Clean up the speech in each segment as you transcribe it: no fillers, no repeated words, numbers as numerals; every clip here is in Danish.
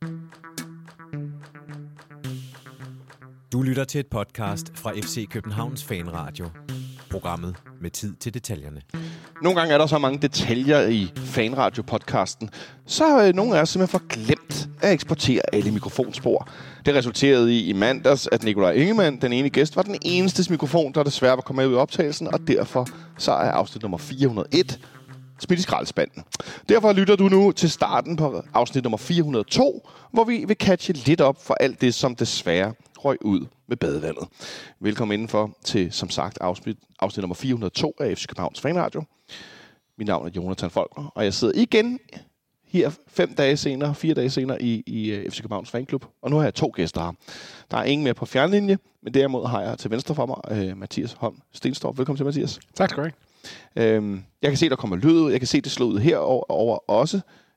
Du lytter til et podcast fra FC Københavns Fanradio. Programmet med tid til detaljerne. Nogle gange er der så mange detaljer i Fanradio-podcasten, så har nogle af os simpelthen glemt at eksportere alle mikrofonspor. Det resulterede i mandags, at Nikolaj Ingemann, den ene gæst, var den eneste mikrofon, der desværre var kommet ud i optagelsen, og derfor så er afsnit nummer 401 smidt i skraldespanden. Derfor lytter du nu til starten på afsnit nummer 402, hvor vi vil catche lidt op for alt det, som desværre røg ud med badevandet. Velkommen indenfor til, som sagt, afsnit nummer 402 af FC Københavns Fanradio. Mit navn er Jonathan Folker, og jeg sidder igen her 4 dage senere i FC Københavns Fanklub. Og nu har jeg 2 gæster her. Der er ingen mere på fjernlinje, men derimod har jeg til venstre for mig Mathias Holm Stenstorp. Velkommen til, Mathias. Tak skal du have. Jeg kan se, der kommer lyd ud. Jeg kan se, det slår ud herover også.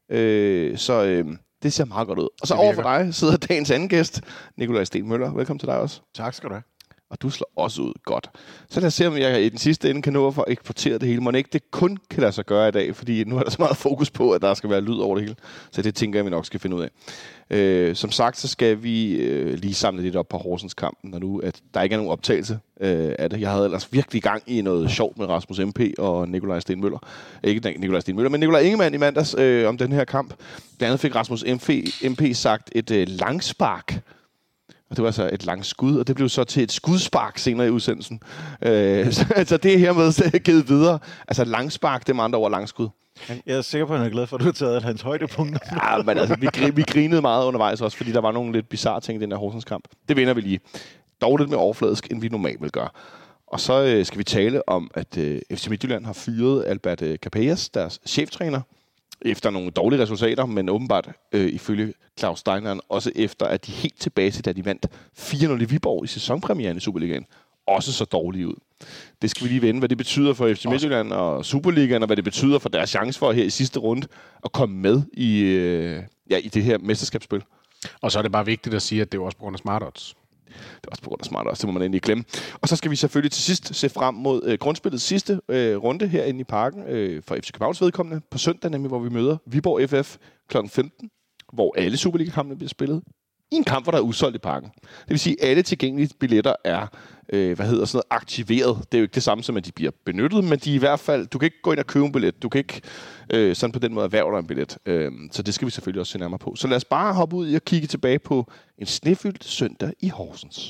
Det ser meget godt ud. Og så over for dig sidder dagens anden gæst, Nikolaj Sten Møller. Velkommen til dig også. Tak skal du have. Og du slår også ud godt. Så lad os se, om jeg i den sidste ende kan nå at få eksporteret det hele. Må ikke det kun kan lade sig gøre i dag, fordi nu er der så meget fokus på, at der skal være lyd over det hele. Så det tænker jeg, vi nok skal finde ud af. Som sagt, så skal vi lige samle lidt op på Horsens-kampen, når nu at der ikke er nogen optagelse af det. Jeg havde ellers virkelig gang i noget sjovt med Rasmus MP og Nikolaj Sten Møller. Ikke Nikolaj Sten Møller, men Nikolaj Ingemann i mandags om den her kamp. Blandt andet fik Rasmus MP sagt et langspark. Og det var altså et langt skud, og det blev så til et skudspark senere i udsendelsen. Så det er hermed givet videre. Altså langspark, det er med andre ord langskud. Jeg er sikker på, at han er glad for, at du har taget hans højdepunkter. Ja, men altså, vi grinede meget undervejs også, fordi der var nogle lidt bizarre ting i den her Horsens kamp. Det vinder vi lige. Dog lidt mere overfladisk, end vi normalt vil gøre. Og så skal vi tale om, at FC Midtjylland har fyret Albert Capellas, deres cheftræner, efter nogle dårlige resultater, men åbenbart ifølge Claus Steinern også efter, at de helt tilbage til, da de vandt 4-0 i Viborg i sæsonpremieren i Superligaen, også så dårlige ud. Det skal vi lige vende, hvad det betyder for FC Midtjylland og Superligaen, og hvad det betyder for deres chance for her i sidste runde at komme med i det her mesterskabsspil. Og så er det bare vigtigt at sige, at det er også på grund af smart odds. Det er også på grund af smart odds, det må man endelig glemme. Og så skal vi selvfølgelig til sidst se frem mod grundspillets sidste runde herinde i parken for FC Københavns vedkommende på søndag, nemlig hvor vi møder Viborg FF kl. 15, hvor alle Superliga-kampene bliver spillet i en kamp, hvor der er udsolgt i parken. Det vil sige, at alle tilgængelige billetter er aktiveret. Det er jo ikke det samme som, at de bliver benyttet, men de er i hvert fald, du kan ikke gå ind og købe en billet. Du kan ikke sådan på den måde erhverve dig en billet. Så det skal vi selvfølgelig også se nærmere på. Så lad os bare hoppe ud og kigge tilbage på en snefyldt søndag i Horsens.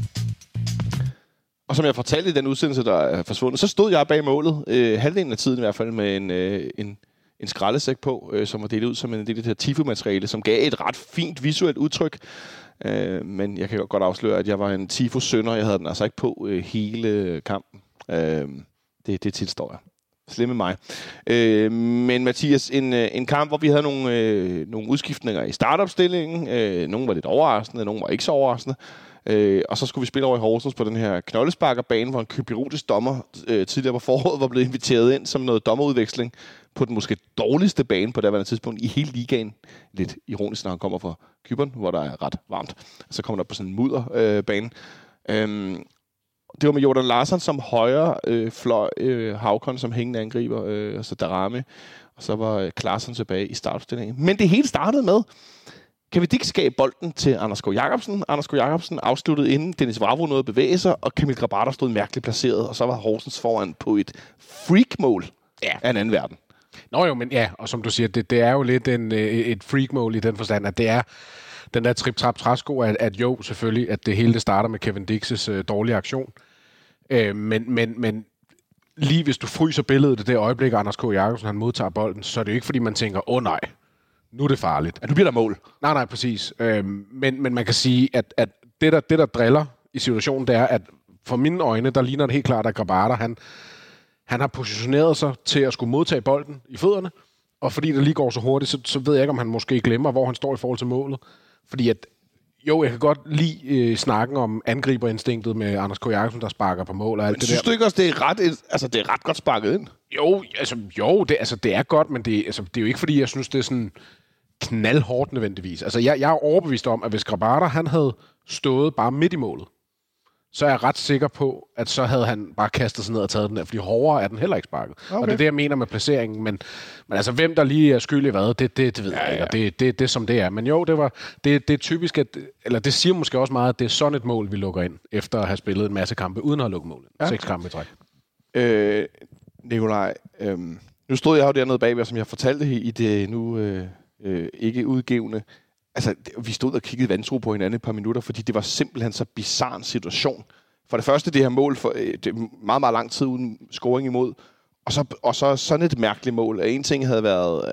Og som jeg fortalte i den udsendelse, der er forsvundet, så stod jeg bag målet, halvdelen af tiden i hvert fald, med en skraldesæk på, som var delt ud som en del af det her tifo-materiale, som gav et ret fint visuelt udtryk. Men jeg kan godt afsløre, at jeg var en tifo-sønder. Jeg havde den altså ikke på hele kampen. Det tilstår jeg. Slemme mig. Men Mathias, en kamp, hvor vi havde nogle udskiftninger i startopstillingen. Nogle var lidt overraskende, nogle var ikke så overraskende. Og så skulle vi spille over i Horsens på den her knoldesparkerbane, hvor en kypriotisk dommer tidligere på foråret var blevet inviteret ind som noget dommerudveksling på den måske dårligste bane på det tidspunkt i hele ligaen. Lidt ironisk, når han kommer fra Cypern, hvor der er ret varmt. Så kommer der på sådan en mudderbane. Det var med Jordan Larsson som højre fløj, Havkon som hængende angriber, altså Darame. Og så var Klaassen tilbage i startopstillingen. Men det hele startede med Kevin Dix gav bolden til Anders K. Jacobsen. Anders K. Jacobsen afsluttede inden Dennis Vavro nåede at bevæge sig, og Kamil Grabara stod mærkeligt placeret, og så var Horsens foran på et freak-mål af en anden verden. Nå jo, men ja, og som du siger, det er jo lidt et freak-mål i den forstand, at det er den der trip-trap-træsko, at jo, selvfølgelig, at det hele det starter med Kevin Dix' dårlige aktion. Men lige hvis du fryser billedet det øjeblik, Anders K. Jacobsen han modtager bolden, så er det jo ikke, fordi man tænker, nej, nu er det farligt. Nu bliver der mål. Nej, præcis. Men man kan sige, at det der driller i situationen, det er, at for mine øjne, der ligner det helt klart, at Grabara, han har positioneret sig til at skulle modtage bolden i fødderne, og fordi det lige går så hurtigt, så ved jeg ikke, om han måske glemmer, hvor han står i forhold til målet. Fordi at, jo, jeg kan godt lide snakken om angriberinstinktet med Anders K. Jacobsen, der sparker på mål og alt. Men det synes du ikke også, det er ret godt sparket ind? Jo, det er godt, men det er jo ikke, fordi jeg synes, det er sådan knaldhårdt nødvendigvis. Altså, jeg er overbevist om, at hvis Grabara, han havde stået bare midt i målet, så er jeg ret sikker på, at så havde han bare kastet sig ned og taget den der, fordi hårdere er den heller ikke sparket. Okay. Og det er det, jeg mener med placeringen. Men altså, hvem der lige er skyld i hvad, det ved jeg ikke. Og det er som det er. Men jo, det er typisk, eller det siger måske også meget, at det er sådan et mål, vi lukker ind, efter at have spillet en masse kampe, uden at have lukket målet. 6 kampe i træk. Nikolaj, nu stod jeg jo dernede bagved, som jeg fortalte i det nu ikke udgivende. Altså, vi stod og kiggede vantro på hinanden et par minutter, fordi det var simpelthen så bizarre en situation. For det første, det her mål for meget, meget lang tid uden scoring imod, og så sådan et mærkeligt mål. En ting havde været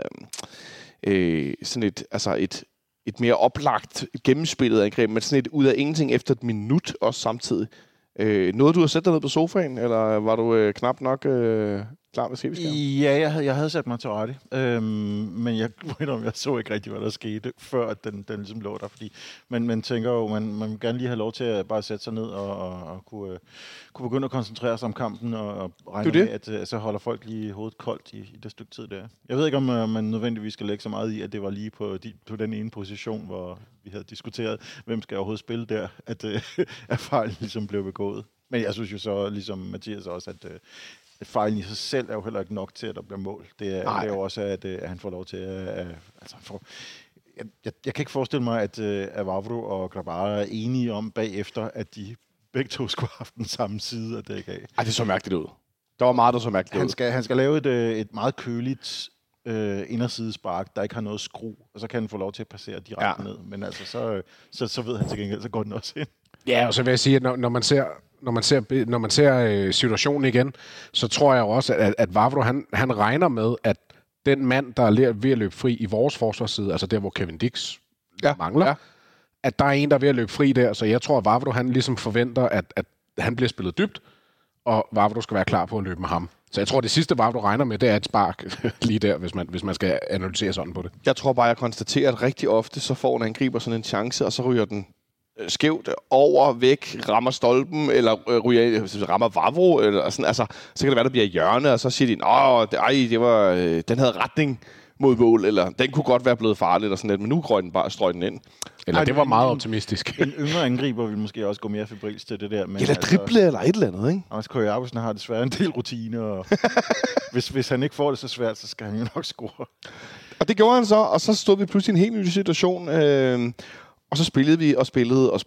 sådan et mere oplagt gennemspillet angreb, men sådan et ud af ingenting efter et minut også samtidig. Nåede du at sætte dig ned på sofaen, eller var du knap nok klar med skibskærmen? Ja, jeg havde sat mig til rette, men jeg så ikke rigtig, hvad der skete, før at den ligesom lå der, fordi man tænker jo, man vil gerne lige have lov til at bare sætte sig ned og kunne begynde at koncentrere sig om kampen, og regne med, at så holder folk lige hovedet koldt i det stykke tid der. Jeg ved ikke, om man nødvendigvis skal lægge så meget i, at det var lige på den ene position, hvor vi havde diskuteret, hvem skal overhovedet spille der, at fejlen ligesom blev begået. Men jeg synes jo så, ligesom Mathias også, at fejlen i sig selv er jo heller ikke nok til, at der bliver mål. Det er jo også, at han får lov til at... Jeg kan ikke forestille mig, at Vavro og Grabara er enige om bagefter, at de begge to skulle have haft den samme side at dække af. Ej, det så mærkeligt ud. Der var meget, der så mærkeligt ud. Han skal lave et meget køligt indersidespark, der ikke har noget skru, og så kan han få lov til at passere direkte ned. Men altså, så ved han til gengæld, så går den også ind. Ja, og så vil jeg sige, at når man ser situationen igen, så tror jeg også, at Vavro, han regner med, at den mand, der er ved at løbe fri i vores forsvarsside, altså der, hvor Kevin Dix mangler, at der er en, der er ved at løbe fri der, så jeg tror, at Vavro, han ligesom forventer, at han bliver spillet dybt, og Vavro skal være klar på at løbe med ham. Så jeg tror, det sidste Vavro regner med, det er et spark lige der, hvis man skal analysere sådan på det. Jeg tror bare, jeg konstaterer, at rigtig ofte, så får en angriber sådan en chance, og så ryger den skævt over, væk, rammer stolpen, eller rammer Vavro, eller sådan, altså, så kan det være, der bliver hjørne, og så siger de, den havde retning mod mål, eller den kunne godt være blevet farlig, eller sådan lidt, men nu strøg den ind. Eller det var meget optimistisk. En yngre angriber vil måske også gå mere febrils til det der. Men eller drible, eller et eller andet, ikke? Anders K. Jacobsen har desværre en del rutine, og hvis han ikke får det så svært, så skal han jo nok score. Og det gjorde han så, og så stod vi pludselig i en helt ny situation, og så spillede vi, og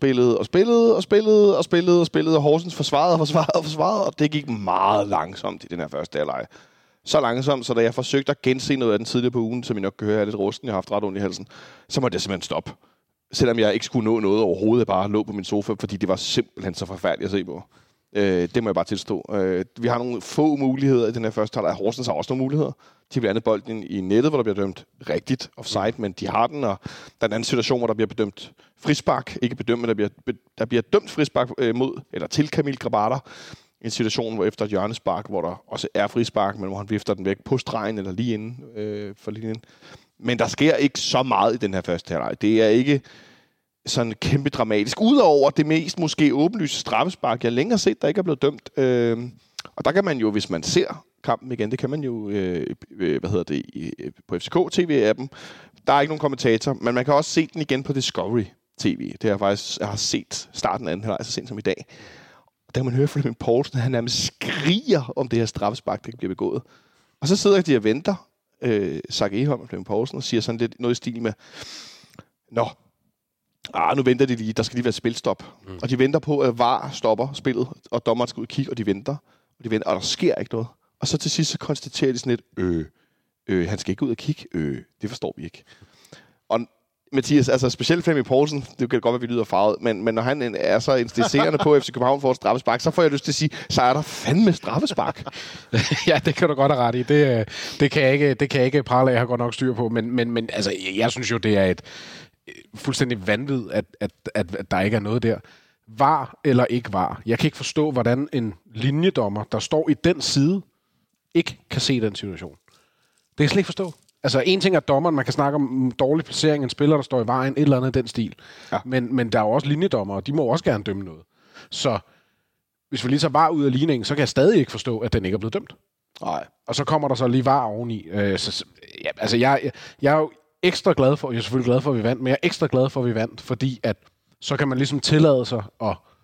spillede, og Horsens forsvarede, og det gik meget langsomt i den her første halvleg. Så langsomt, så da jeg forsøgte at gense noget af den tidligere på ugen, som I nok kan høre, er lidt rusten, jeg har haft ret ondt i halsen, så måtte jeg simpelthen stoppe. Selvom jeg ikke skulle nå noget overhovedet, jeg bare lå på min sofa, fordi det var simpelthen så forfærdeligt at se på. Det må jeg bare tilstå. Vi har nogle få muligheder i den her første halvleg. Horsens har også nogle muligheder. De bliver andet bolden i nettet, hvor der bliver dømt rigtigt offside, men de har den, og der er en anden situation, hvor der bliver bedømt frispark. Ikke bedømt, men der bliver dømt frispark mod, eller til Kamil Grabara. En situation, hvor efter et hjørnespark, hvor der også er frispark, men hvor han vifter den væk på stregen, eller lige inden for linjen. Men der sker ikke så meget i den her første halvleg. Det er ikke sådan kæmpe dramatisk. Udover det mest måske åbenlyse straffespark, jeg længere set, der ikke er blevet dømt. Og der kan man jo, hvis man ser kampen igen, det kan man jo på FCK-TV-appen. Der er ikke nogen kommentator, men man kan også se den igen på Discovery TV. Det er faktisk, jeg har set starten af den her, så sent som i dag. Og der kan man høre Flemming Poulsen, han nærmest skriger om det her straffespark, der bliver begået. Og så sidder de og venter, Zach Egholm og Flemming Poulsen, og siger sådan lidt noget i stil med, nu venter de lige, der skal lige være spilstop. Og de venter på, at VAR stopper spillet, og dommeren skal ud og kigge, og de venter, og der sker ikke noget. Og så til sidst, så konstaterer de sådan lidt, han skal ikke ud og kigge, det forstår vi ikke. Og Mathias, altså specielt Flemming Poulsen, det kan godt være, vi lyder farvet, men når han er så insisterende på, at FC København får et straffespark, så får jeg lyst til at sige, så er der fandme straffespark. Ja, det kan du godt have ret i. Det kan jeg ikke prale af, jeg har godt nok styr på, men altså, jeg synes jo, det er et fuldstændig vanvid, at der ikke er noget der. VAR eller ikke VAR. Jeg kan ikke forstå, hvordan en linjedommer, der står i den side, ikke kan se den situation. Det kan jeg slet ikke forstå. Altså, en ting er dommeren, man kan snakke om dårlig placering, en spiller, der står i vejen, et eller andet i den stil. Ja. Men der er jo også linjedommer, og de må også gerne dømme noget. Så hvis vi lige tager VAR ud af ligningen, så kan jeg stadig ikke forstå, at den ikke er blevet dømt. Nej. Og så kommer der så lige VAR oveni. Jeg er jo ekstra glad for, jeg er selvfølgelig glad for, at vi vandt, men jeg er ekstra glad for, at vi vandt, fordi at så kan man ligesom tillade sig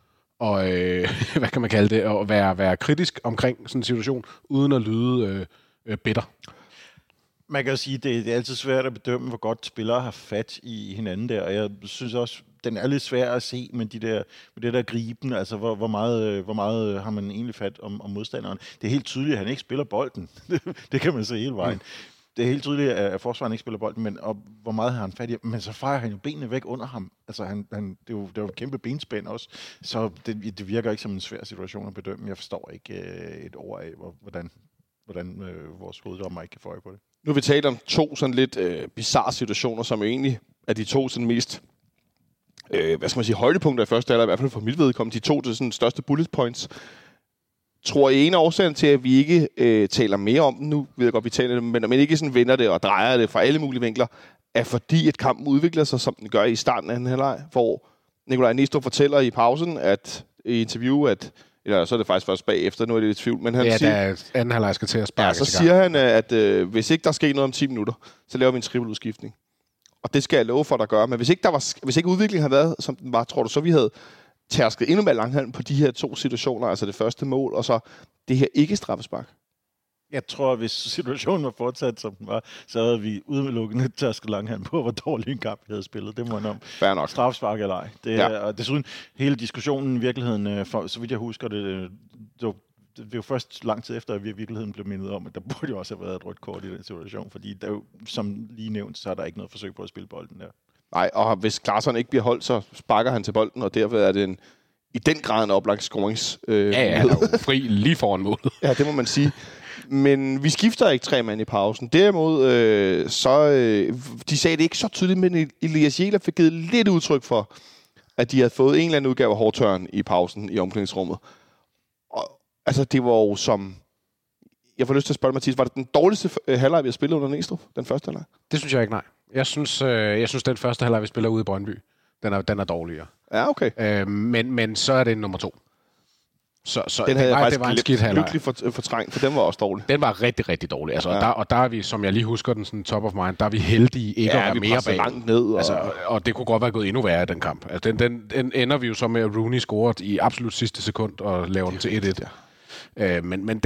og hvad kan man kalde det, at være kritisk omkring sådan en situation, uden at lyde bitter. Man kan jo sige, det er altid svært at bedømme, hvor godt spillere har fat i hinanden der, og jeg synes også, den er lidt svær at se med det der griben, altså hvor meget har man egentlig fat om modstanderen. Det er helt tydeligt, at han ikke spiller bolden. Det kan man se hele vejen. Det er helt tydeligt, at forsvaren ikke spiller bolden, men hvor meget har han fat i? Men så fejrer han jo benene væk under ham. Altså det er jo et kæmpe benspænd også, så det virker ikke som en svær situation at bedømme. Jeg forstår ikke et ord af, hvordan vores hoveddommer ikke kan få øje på det. Nu har vi talt om to sådan lidt bizarre situationer, som egentlig er de to sådan mest højdepunkter i første halvleg, i hvert fald for mit vedkommende. De to til sådan største bullet points. Tror I en af årsagen til, at vi ikke taler mere om den nu, ved jeg godt, vi taler det, men ikke sådan vender det og drejer det fra alle mulige vinkler, er fordi, at kampen udvikler sig, som den gør i starten af den halvleg, hvor Nikolaj Næstrup fortæller i pausen, at i interview, eller så er det faktisk først bagefter, nu er det lidt tvivl, men han siger... Ja, anden halvleg skal til at sparke. Ja, så siger han, at hvis ikke der sker noget om 10 minutter, så laver vi en trippeludskiftning. Og det skal jeg love for, der gør. Men hvis ikke udviklingen havde været, som den var, tror du så, vi havde tærsket endnu mere langhalm på de her to situationer, altså det første mål, og så det her ikke-straffespark? Jeg tror, at hvis situationen var fortsat, som den var, så havde vi udelukkende tærsket langhalm på, hvor dårlig en kamp vi havde spillet. Det må man om. Fair nok. Straffespark eller ej. Og desuden, hele diskussionen i virkeligheden, så vidt jeg husker det er jo først lang tid efter, at vi i virkeligheden blev mindet om, at der burde jo også have været et rødt kort i den situation, fordi der jo, som lige nævnt, så er der ikke noget forsøg på at spille bolden der. Nej, og hvis Klaarsson ikke bliver holdt, så sparker han til bolden, og derfor er det i den grad en oplagt scorings. Ja, han er jo fri lige foran målet. Ja, det må man sige. Men vi skifter ikke 3 mand i pausen. Derimod, de sagde det ikke så tydeligt, men Elias Jæler fik givet lidt udtryk for, at de havde fået en eller anden udgave af hårdtørn i pausen i omklædningsrummet. Og, altså, det var jo som... Jeg får lyst til at spørge Mathias, var det den dårligste halvleg, vi har spillet under Næstrup, den første halvleg? Det synes jeg ikke, nej. Jeg synes den første halvleg, vi spiller ude i Brøndby, den er dårligere. Ja, okay. Men så er det nummer 2. Så den havde jeg faktisk det var en skidt halvleg. Lykkeligt fortrængt, for den var også dårlig. Den var rigtig, rigtig dårlig. Altså, ja. og der er vi, som jeg lige husker den sådan top of mind, der er vi heldige ikke at være mere bag. Langt ned. Og det kunne godt være gået endnu værre i den kamp. Altså, den ender vi jo så med, at Rooney scorer i absolut sidste sekund og laver den til 1-1. Ja. Men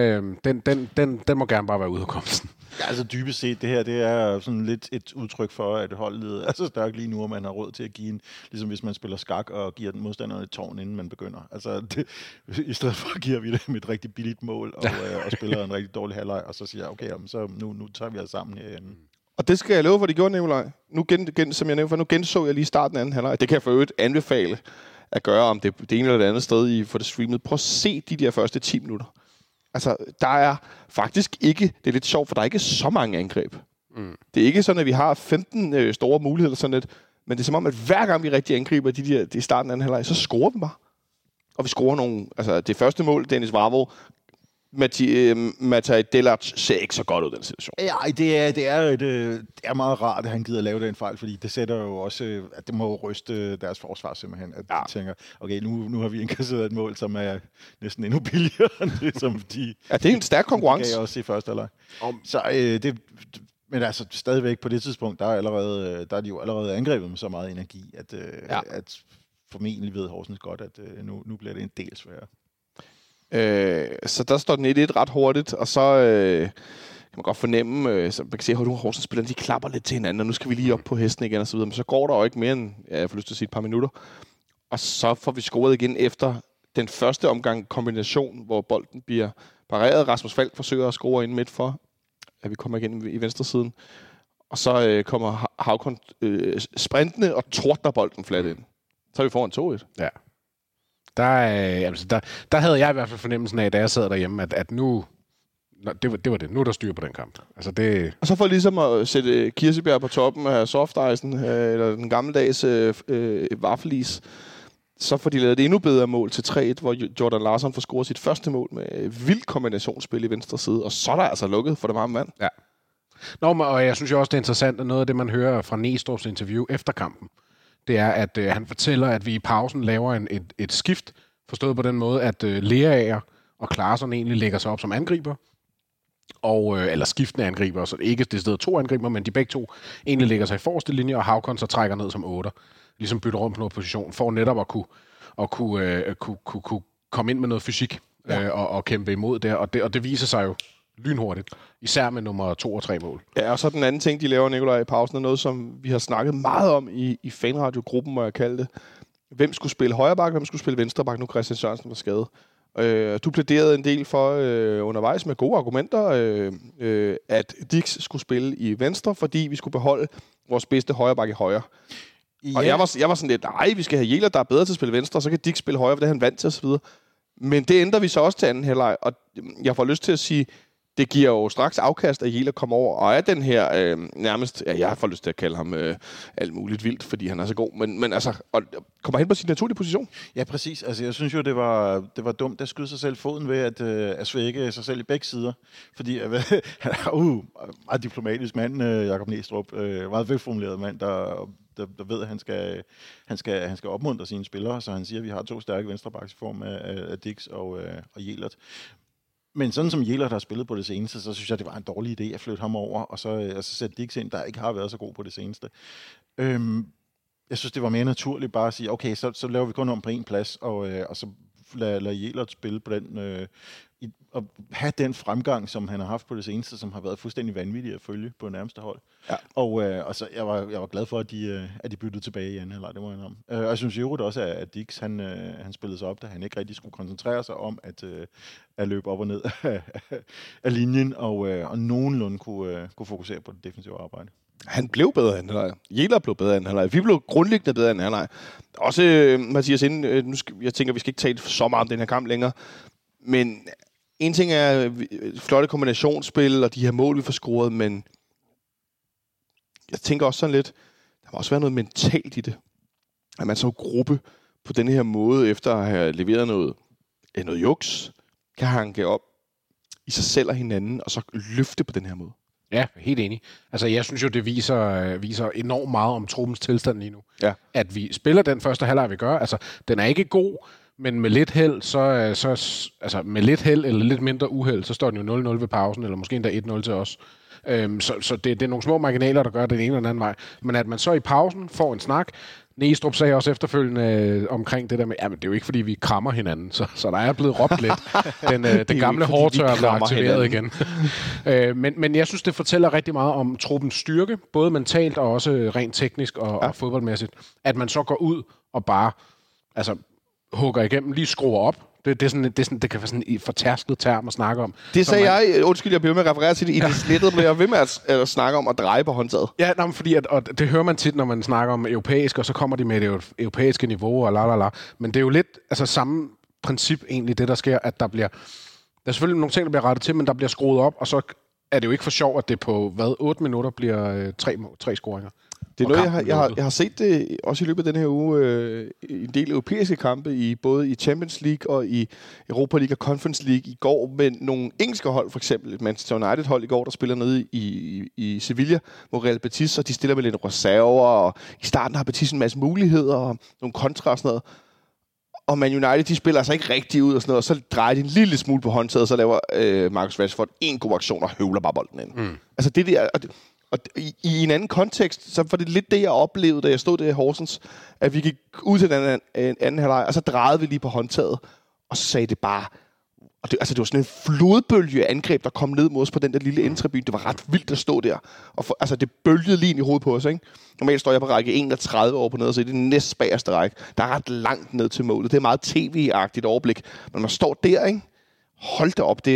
den må gerne bare være ude af komsten. Ja, altså dybest set, det her, det er sådan lidt et udtryk for, at holdet er så stærkt lige nu, og man har råd til at give ligesom hvis man spiller skak og giver den modstanderen et tårn, inden man begynder. Altså, i stedet for giver vi dem et rigtig billigt mål, og spiller en rigtig dårlig halvleg, og så siger jeg, okay, så nu tager vi os sammen herinde. Og det skal jeg love for, de gjorde, Nikolaj. Som jeg nævnte for, nu genså jeg lige starten af anden halvleg. Det kan jeg for øvrigt anbefale at gøre, om det ene eller det andet sted i for det streamet. Prøv at se de der første 10 minutter. Altså, der er faktisk ikke... Det er lidt sjovt, for der er ikke så mange angreb. Mm. Det er ikke sådan, at vi har 15 store muligheder sådan lidt, men det er som om, at hver gang vi rigtig angriber de starten af anden halvleg, så scorer vi bare. Og vi scorer nogle... Altså, det første mål, Dennis Vavro, Matej Delac ser ikke så godt ud, den situation. Ja, det er meget rart, at han gider lave den fejl, fordi det sætter jo også, at det må ryste deres forsvar simpelthen, at de tænker, okay, nu har vi indkasseret et mål, som er næsten endnu billigere end det, som de... Ja, det er en stærk konkurrence. Det kan jeg også se først, eller? Så men altså stadigvæk på det tidspunkt, der er de jo allerede angrebet med så meget energi, at formentlig ved Horsens godt, at nu bliver det en del sværere. Så der står den 1-1 ret hurtigt, og så kan man godt fornemme, så man kan se, at Horsens-spillerne, de klapper lidt til hinanden, og nu skal vi lige op på hesten igen og så videre. Men så går der jo ikke mere end, jeg får lyst til at sige et par minutter. Og så får vi scoret igen efter den første omgang kombination, hvor bolden bliver pareret. Rasmus Falk forsøger at score ind midt for, at vi kommer igen i venstre siden. Og så kommer Havkon sprintende og tordner bolden flat ind. Så er vi foran 2-1. Ja. Der havde jeg i hvert fald fornemmelsen af, da jeg sad derhjemme, at nu... Det var det. Nu er der styr på den kamp. Altså det... Og så for ligesom at sætte Kirsebjerg på toppen af softicen, eller den gammeldags vaffelis, så får de lavet et endnu bedre mål til 3-1, hvor Jordan Larsson får scoret sit første mål med vildt kombinationsspil i venstre side, og så er der altså lukket for det meget mand. Ja. Og jeg synes jo også, det er interessant, at noget af det, man hører fra Næstrup's interview efter kampen, det er, at han fortæller, at vi i pausen laver et skift, forstået på den måde, at Leaer og Klaarsson egentlig lægger sig op som angriber, eller skiftende angriber, så ikke det sted 2 angriber, men de begge to egentlig lægger sig i forreste linje, og Havkon så trækker ned som 8, ligesom bytter rundt på noget position, for netop at kunne og kunne komme ind med noget fysik og kæmpe imod der. Og det viser sig jo lynhurtigt, især med nummer 2 og 3 mål. Ja, og så den anden ting, de laver, Nikolaj, i pausen, er noget, som vi har snakket meget om i fanradio-gruppen, må jeg kalde det. Hvem skulle spille højre bak, hvem skulle spille venstre bak, nu Christian Sørensen var skadet. Du plæderede en del for undervejs med gode argumenter, at Dix skulle spille i venstre, fordi vi skulle beholde vores bedste højre bak i højre. Ja. Og jeg var sådan lidt, nej, vi skal have Jæler, der er bedre til at spille venstre, og så kan Dix spille højre, for det er han vant til osv. Men det ændrer vi så også til anden halvleg, og jeg får lyst til at sige, det giver jo straks afkast, at Jæler kommer over, og er den her nærmest, jeg får lyst til at kalde ham alt muligt vildt, fordi han er så god, men altså, og kommer hen på sin naturlige position. Ja, præcis. Altså, jeg synes jo, det var dumt at skyde sig selv foden ved at svække sig selv i begge sider, fordi han er meget diplomatisk mand, Jakob Næstrup, meget velformuleret mand, der ved, at han skal opmuntre sine spillere, så han siger, at vi har 2 stærke venstrebacks i form af Dix og Jælert. Men sådan som Jælert har spillet på det seneste, så synes jeg, det var en dårlig idé at flytte ham over, og så sætte Dix ind, der ikke har været så god på det seneste. Jeg synes, det var mere naturligt bare at sige, okay, så laver vi kun om på en plads, og så lad Jælert spille på den, og have den fremgang, som han har haft på det seneste, som har været fuldstændig vanvittig at følge på nærmeste hold. Ja. Og så jeg var glad for, at de byttede tilbage i anden halvleg, det må jeg indrømme. Og jeg synes jo også, at Dix, han spillede sig op, da han ikke rigtig skulle koncentrere sig om at løbe op og ned af linjen, og nogenlunde kunne fokusere på det defensive arbejde. Han blev bedre anden halvleg. Jæler blev bedre anden halvleg. Vi blev grundlæggende bedre anden halvleg. Også, Mathias, jeg tænker, vi skal ikke tale så meget om den her kamp længere, men en ting er flotte kombinationsspil og de her mål, vi får scoret, men jeg tænker også sådan lidt, der må også være noget mentalt i det. At man som gruppe på den her måde, efter at have leveret noget juks, kan hanke op i sig selv og hinanden, og så løfte på den her måde. Ja, helt enig. Altså, jeg synes jo, det viser enormt meget om truppens tilstand lige nu. Ja. At vi spiller den første halvleg, vi gør. Altså, den er ikke god, men med lidt held, altså med lidt held eller lidt mindre uheld, så står den jo 0-0 ved pausen, eller måske endda 1-0 til os. Så det er nogle små marginaler, der gør den ene eller den anden vej. Men at man så i pausen får en snak. Næstrup sagde også efterfølgende omkring det der med, jamen det er jo ikke fordi vi krammer hinanden, så der er blevet råbt lidt. Den gamle hårdtør blev aktiveret igen. Men jeg synes, det fortæller rigtig meget om truppens styrke, både mentalt og også rent teknisk og fodboldmæssigt. At man så går ud og bare hugger igennem, lige skruer op. Det kan være sådan en fortærsket term at snakke om. Det sagde jeg, undskyld, jeg blev med at referere til det, i det slettet, men jeg ved med at snakke om at dreje på håndtaget. Ja, fordi og det hører man tit, når man snakker om europæisk, og så kommer de med det europæiske niveau, og la. Men det er jo lidt samme princip egentlig, det der sker, at der er selvfølgelig nogle ting, der bliver rettet til, men der bliver skruet op, og så er det jo ikke for sjov, at det på 8 minutter bliver 3 scoringer. Det er noget, jeg har set det også i løbet af den her uge, en del europæiske kampe, både i Champions League og i Europa League og Conference League i går, med nogle engelske hold, for eksempel et Manchester United-hold i går, der spiller nede i Sevilla mod Real Betis, og de stiller med lidt reserver, og i starten har Betis en masse muligheder og nogle kontra og sådan noget. Og Man United, de spiller altså ikke rigtig ud og sådan noget, og så drejer de en lille smule på håndtaget, og så laver Marcus Rashford en god aktion og høvler bare bolden ind. Altså det der... Og i en anden kontekst, så var det lidt det, jeg oplevede, da jeg stod der i Horsens, at vi gik ud til den anden halvleg, og så drejede vi lige på håndtaget, og så sagde det bare... Og det var sådan en flodbølge angreb, der kom ned mod os på den der lille indtribune. Det var ret vildt at stå der. Og det bølgede lige ind i hovedet på os, ikke? Normalt står jeg på række 31 år på nede, så det er den næstbagerste række. Der er ret langt ned til målet. Det er meget tv-agtigt overblik. Men man står der, ikke? Hold da op,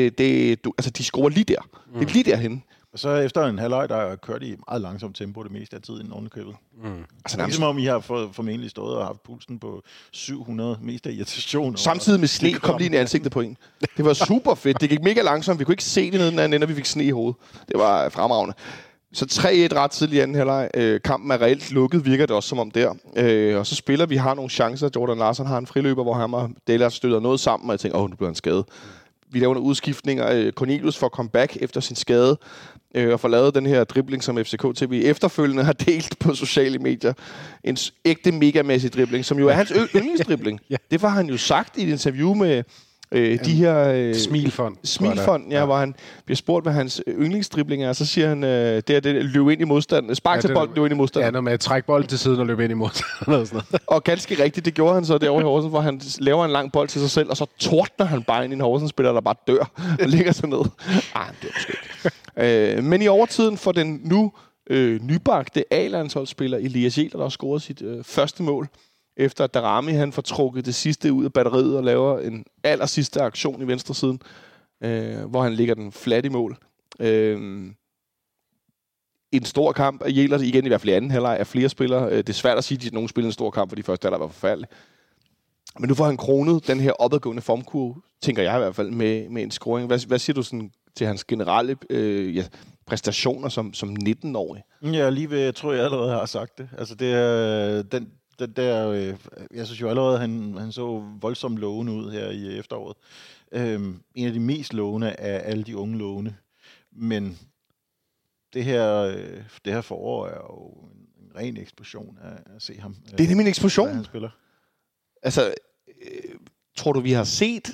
de scorer lige der. Det er lige derhenne. Og så efter en halvleg, der kørte i meget langsomt tempo det meste af tiden ovenikøbet. Altså, ligesom om I har formentlig stået og haft pulsen på 700, mest af irritation. Samtidig med sne kom lige i ansigtet på en. Det var super fedt. Det gik mega langsomt. Vi kunne ikke se det nede den anden ende, og vi fik sne i hovedet. Det var fremragende. Så 3-1 ret tidlig i anden halvleg. Kampen er reelt lukket, virker det også som om der. Og så spiller vi, har nogle chancer. Jordan Larsen har en friløber, hvor han og Dellert støder noget sammen, og jeg tænker, nu bliver han skadet. Vi laver nogle udskiftninger. Cornelius får comeback efter sin skade, og får lavet den her dribling, som FCK TV efterfølgende har delt på sociale medier. En ægte megamæssig dribling, som jo er hans yndlingsdribling. Ja. Det var han jo sagt i et interview med De her... Smilfond. Hvor han bliver spurgt, hvad hans yndlingsdribling er, så siger han, det er det, løb ind i modstanden. Spark til bolden, løb ind i modstanden. Ja, noget med at trække bolden til siden og løbe ind i modstanden. Og ganske rigtigt, det gjorde han så derovre i Horsens, hvor han laver en lang bold til sig selv, og så tordner han bare ind i en Horsens-spiller, der bare dør og ligger sig ned. Ej, det var måske ikke. Men i overtiden for den nu nybagte A-landsholdsspiller Elias Jäger, der har scoret sit første mål, efter at Darami han får trukket det sidste ud af batteriet og laver en allersidste aktion i venstre siden, hvor han ligger den flat i mål. En stor kamp af Jäger, igen i hvert fald i anden halvleg af flere spillere. Det er svært at sige, at nogen spiller en stor kamp, for de første halvleg var forfærdelige. Men nu får han kronet den her opadgående formkurve, tænker jeg i hvert fald, med en scoring. Hvad siger du sådan til hans generelle præstationer som 19-årig? Ja, lige ved, jeg tror, jeg allerede har sagt det. Altså, det er den der, jeg synes jo allerede, han så voldsomt lovende ud her i efteråret. En af de mest lovende af alle de unge lovende. Men det her forår er jo en ren eksplosion at se ham. Det er nemlig en eksplosion. Han spiller. Altså, tror du, vi har set,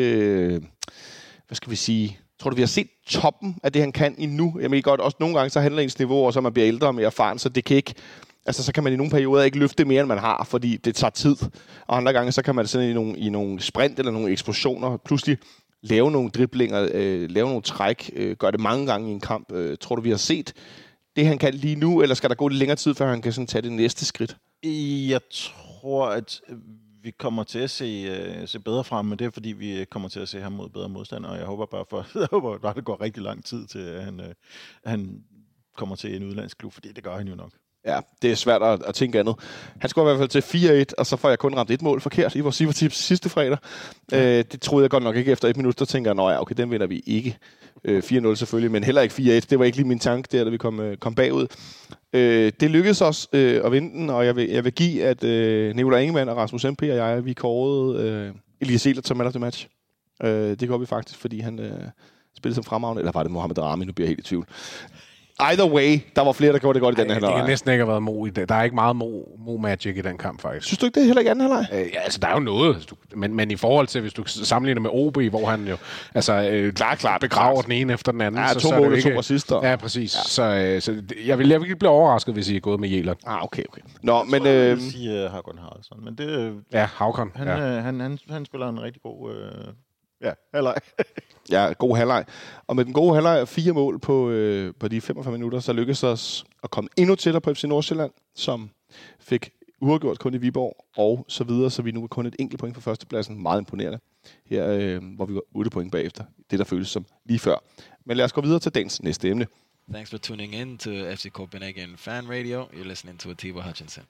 hvad skal vi sige, tror du, vi har set toppen af det, han kan endnu? Jeg mener godt, også nogle gange, så handler ens niveau, og så man bliver ældre og mere erfaren, så det kan ikke, altså så kan man i nogle perioder ikke løfte mere, end man har, fordi det tager tid. Og andre gange, så kan man sådan i nogle sprint eller nogle eksplosioner pludselig lave nogle driblinger, lave nogle træk, gøre det mange gange i en kamp. Tror du, vi har set det, han kan lige nu, eller skal der gå lidt længere tid, før han kan sådan tage det næste skridt? Jeg tror, at vi kommer til at se bedre frem, men det er, fordi vi kommer til at se ham mod bedre modstandere, og jeg håber bare, at det går rigtig lang tid til, at han kommer til en udlandsk klub, fordi det gør han jo nok. Ja, det er svært at tænke andet. Han skulle i hvert fald til 4-1, og så får jeg kun ramt et mål forkert i vores Sivertips sidste fredag. Ja. Det troede jeg godt nok ikke efter 1 minut, der tænker jeg, okay, den vinder vi ikke. 4-0 selvfølgelig, men heller ikke 4-1. Det var ikke lige min tanke der, da vi kom bagud. Det lykkedes os at vinde den, og jeg vil give, at Nicolai Ingemann og Rasmus MP og jeg, vi kårede Elias Jäger til man of the match. Det gjorde vi faktisk, fordi han spillede som fremragende, eller var det Mohamed Darami, nu bliver jeg helt i tvivl. Either way, der var flere, der gjorde det godt i den her halvleg. Det kan næsten ikke have været Mo i det. Der er ikke meget Mo-magic i den kamp, faktisk. Synes du ikke det heller ikke anden halvleg? Ja, altså der er jo noget. Men i forhold til, hvis du sammenligner med OB, hvor han jo klart begraver den ene efter den anden. Ja, to mål og 2 assister. Ja, præcis. Ja. Så jeg vil ikke blive overrasket, hvis I er gået med Jäger. Okay. Nå, men... Jeg vil sige Håkon Haraldsson, men det... Ja, Håkon. Han spiller en rigtig god... halvleg. Ja, god halvleg. Og med den gode halvleg og 4 mål på de 45 minutter, så lykkedes det os at komme endnu tættere på FC Nordsjælland, som fik uafgjort kun i Viborg, og så videre, så vi nu er kun et enkelt point på førstepladsen. Meget imponerende. Her, hvor vi var 8 point bagefter. Det, der føles som lige før. Men lad os gå videre til dagens næste emne. Thanks for tuning in to FC Copenhagen Fan Radio. You're listening to Atiba Hutchinson.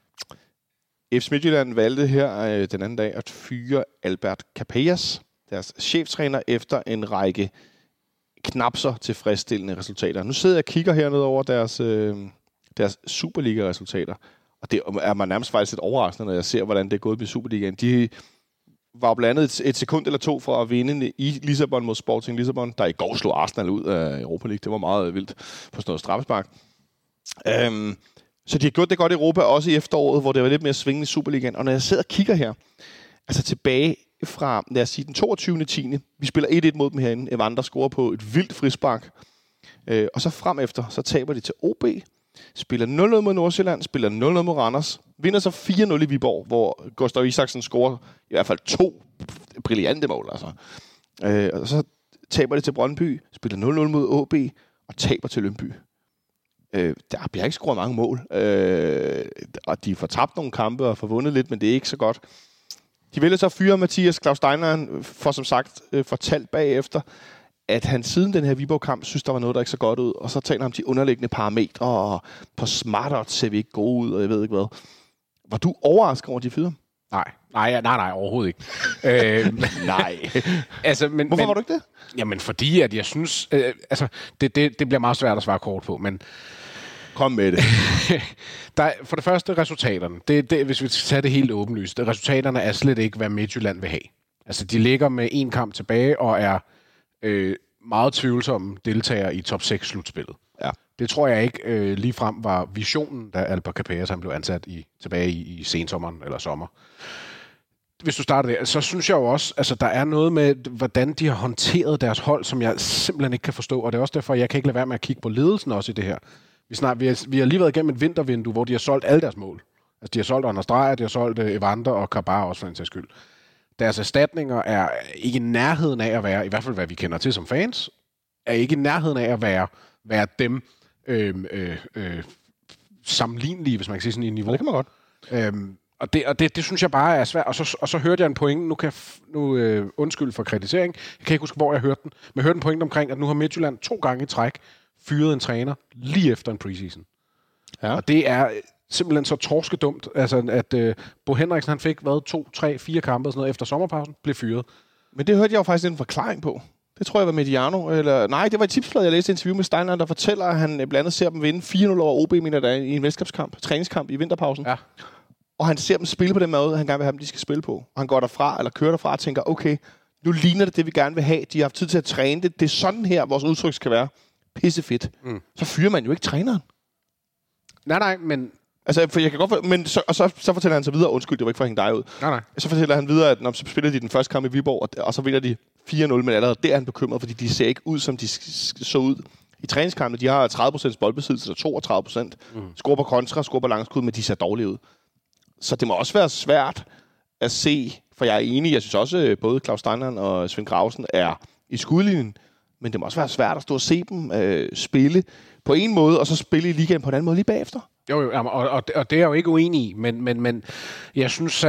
FC Midtjylland valgte her den anden dag at fyre Albert Capellas, deres cheftræner, efter en række knap så tilfredsstillende resultater. Nu sidder jeg og kigger hernede over deres Superliga-resultater, og det er man nærmest faktisk lidt overraskende, når jeg ser, hvordan det er gået med Superligaen. De var jo blandt andet et sekund eller to for at vinde i Lissabon mod Sporting Lissabon, der i går slog Arsenal ud af Europa League. Det var meget vildt på sådan noget straffespark. Så de har gjort det godt i Europa, også i efteråret, hvor det var lidt mere svingende i Superligaen. Og når jeg sidder og kigger her, altså tilbage fra, lad os sige, den 22.10. Vi spiller 1-1 mod dem herinde. Evander scorer på et vildt frispark. Og så frem efter, så taber de til OB. Spiller 0-0 mod Nordsjælland. Spiller 0-0 mod Randers. Vinder så 4-0 i Viborg, hvor Gustav Isaksen scorer i hvert fald 2 brillante mål. Altså. Og så taber de til Brøndby. Spiller 0-0 mod OB. Og taber til Lyngby. Der bliver ikke scoret mange mål. Og de får tabt nogle kampe og får vundet lidt, men det er ikke så godt. De ville så fyre Mathias Claus Steiner, for som sagt fortalt bagefter, at han siden den her Viborg-kamp synes, der var noget, der ikke så godt ud. Og så taler han om de underliggende parametre, og på smartere ser vi ikke gode ud, og jeg ved ikke hvad. Var du overrasket over de fyre? Nej, overhovedet ikke. Nej. Altså, Hvorfor var du ikke det? Jamen, fordi at jeg synes... det bliver meget svært at svare kort på, men... Kom med det. For det første, resultaterne. Hvis vi skal tage det helt åbenlyst. Resultaterne er slet ikke, hvad Midtjylland vil have. Altså, de ligger med 1 kamp tilbage og er meget tvivlsomme deltagere i top 6-slutspillet. Ja. Det tror jeg ikke ligefrem var visionen, da Albert Capellas han blev ansat tilbage i sensommeren eller sommer. hvis du starter der, så synes jeg jo også, altså der er noget med, hvordan de har håndteret deres hold, som jeg simpelthen ikke kan forstå, og det er også derfor, jeg kan ikke lade være med at kigge på ledelsen også i det her. Vi har lige været igennem et vintervindue, hvor de har solgt alle deres mål. Altså de har solgt Anders Dreyer, de har solgt Evander og Kabar også for en sags skyld. Deres erstatninger er ikke i nærheden af at være, i hvert fald hvad vi kender til som fans, er ikke i nærheden af at være dem sammenlignelige, hvis man kan sige sådan i niveau. Det kan man godt. Og det synes jeg bare er svært. Og så hørte jeg en pointe, undskyld for kritisering, jeg kan ikke huske, hvor jeg hørte den, men jeg hørte en pointe omkring, at nu har Midtjylland 2 gange i træk fyret en træner lige efter en preseason. Ja. Og det er simpelthen så torskedumt, altså at Bo Henriksen, han fik 2, 3, 4 kampe og sådan noget efter sommerpausen, blev fyret. Men det hørte jeg jo faktisk en forklaring på. Det tror jeg var Mediano, eller nej, det var et tipsblad, jeg læste et interview med Steiner, der fortæller, at han blandt andet ser dem vinde 4-0 over OB, mener der i en venskabskamp, træningskamp i vinterpausen. Ja. Og han ser dem spille på den måde, han gerne vil have dem, de skal spille på. Og han går derfra, eller kører derfra og tænker, okay, nu ligner det, vi gerne vil have. De har haft tid til at træne det. Det er sådan her, vores udtryk skal være. Pissefedt. Så fyrer man jo ikke træneren. Nej, men... Altså, for jeg kan godt men så fortæller han så videre, undskyld, det var ikke for at hænge dig ud. Nej. Så fortæller han videre, at når så spiller de den første kamp i Viborg, og så vinder de 4-0, men allerede der er han bekymret, fordi de ser ikke ud, som de så ud i træningskampene. De har 30% boldbesiddelse, og 32%. Scorer på kontra, scorer på langskud, men de ser dårligt ud. Så det må også være svært at se, for jeg er enig, jeg synes også, både Claus Steiner og Svend Gravesen er i skudlinjen, men det må også være svært at stå og se dem spille på en måde, og så spille i ligaen på en anden måde lige bagefter. Jo, og det er jeg jo ikke uenig i, men jeg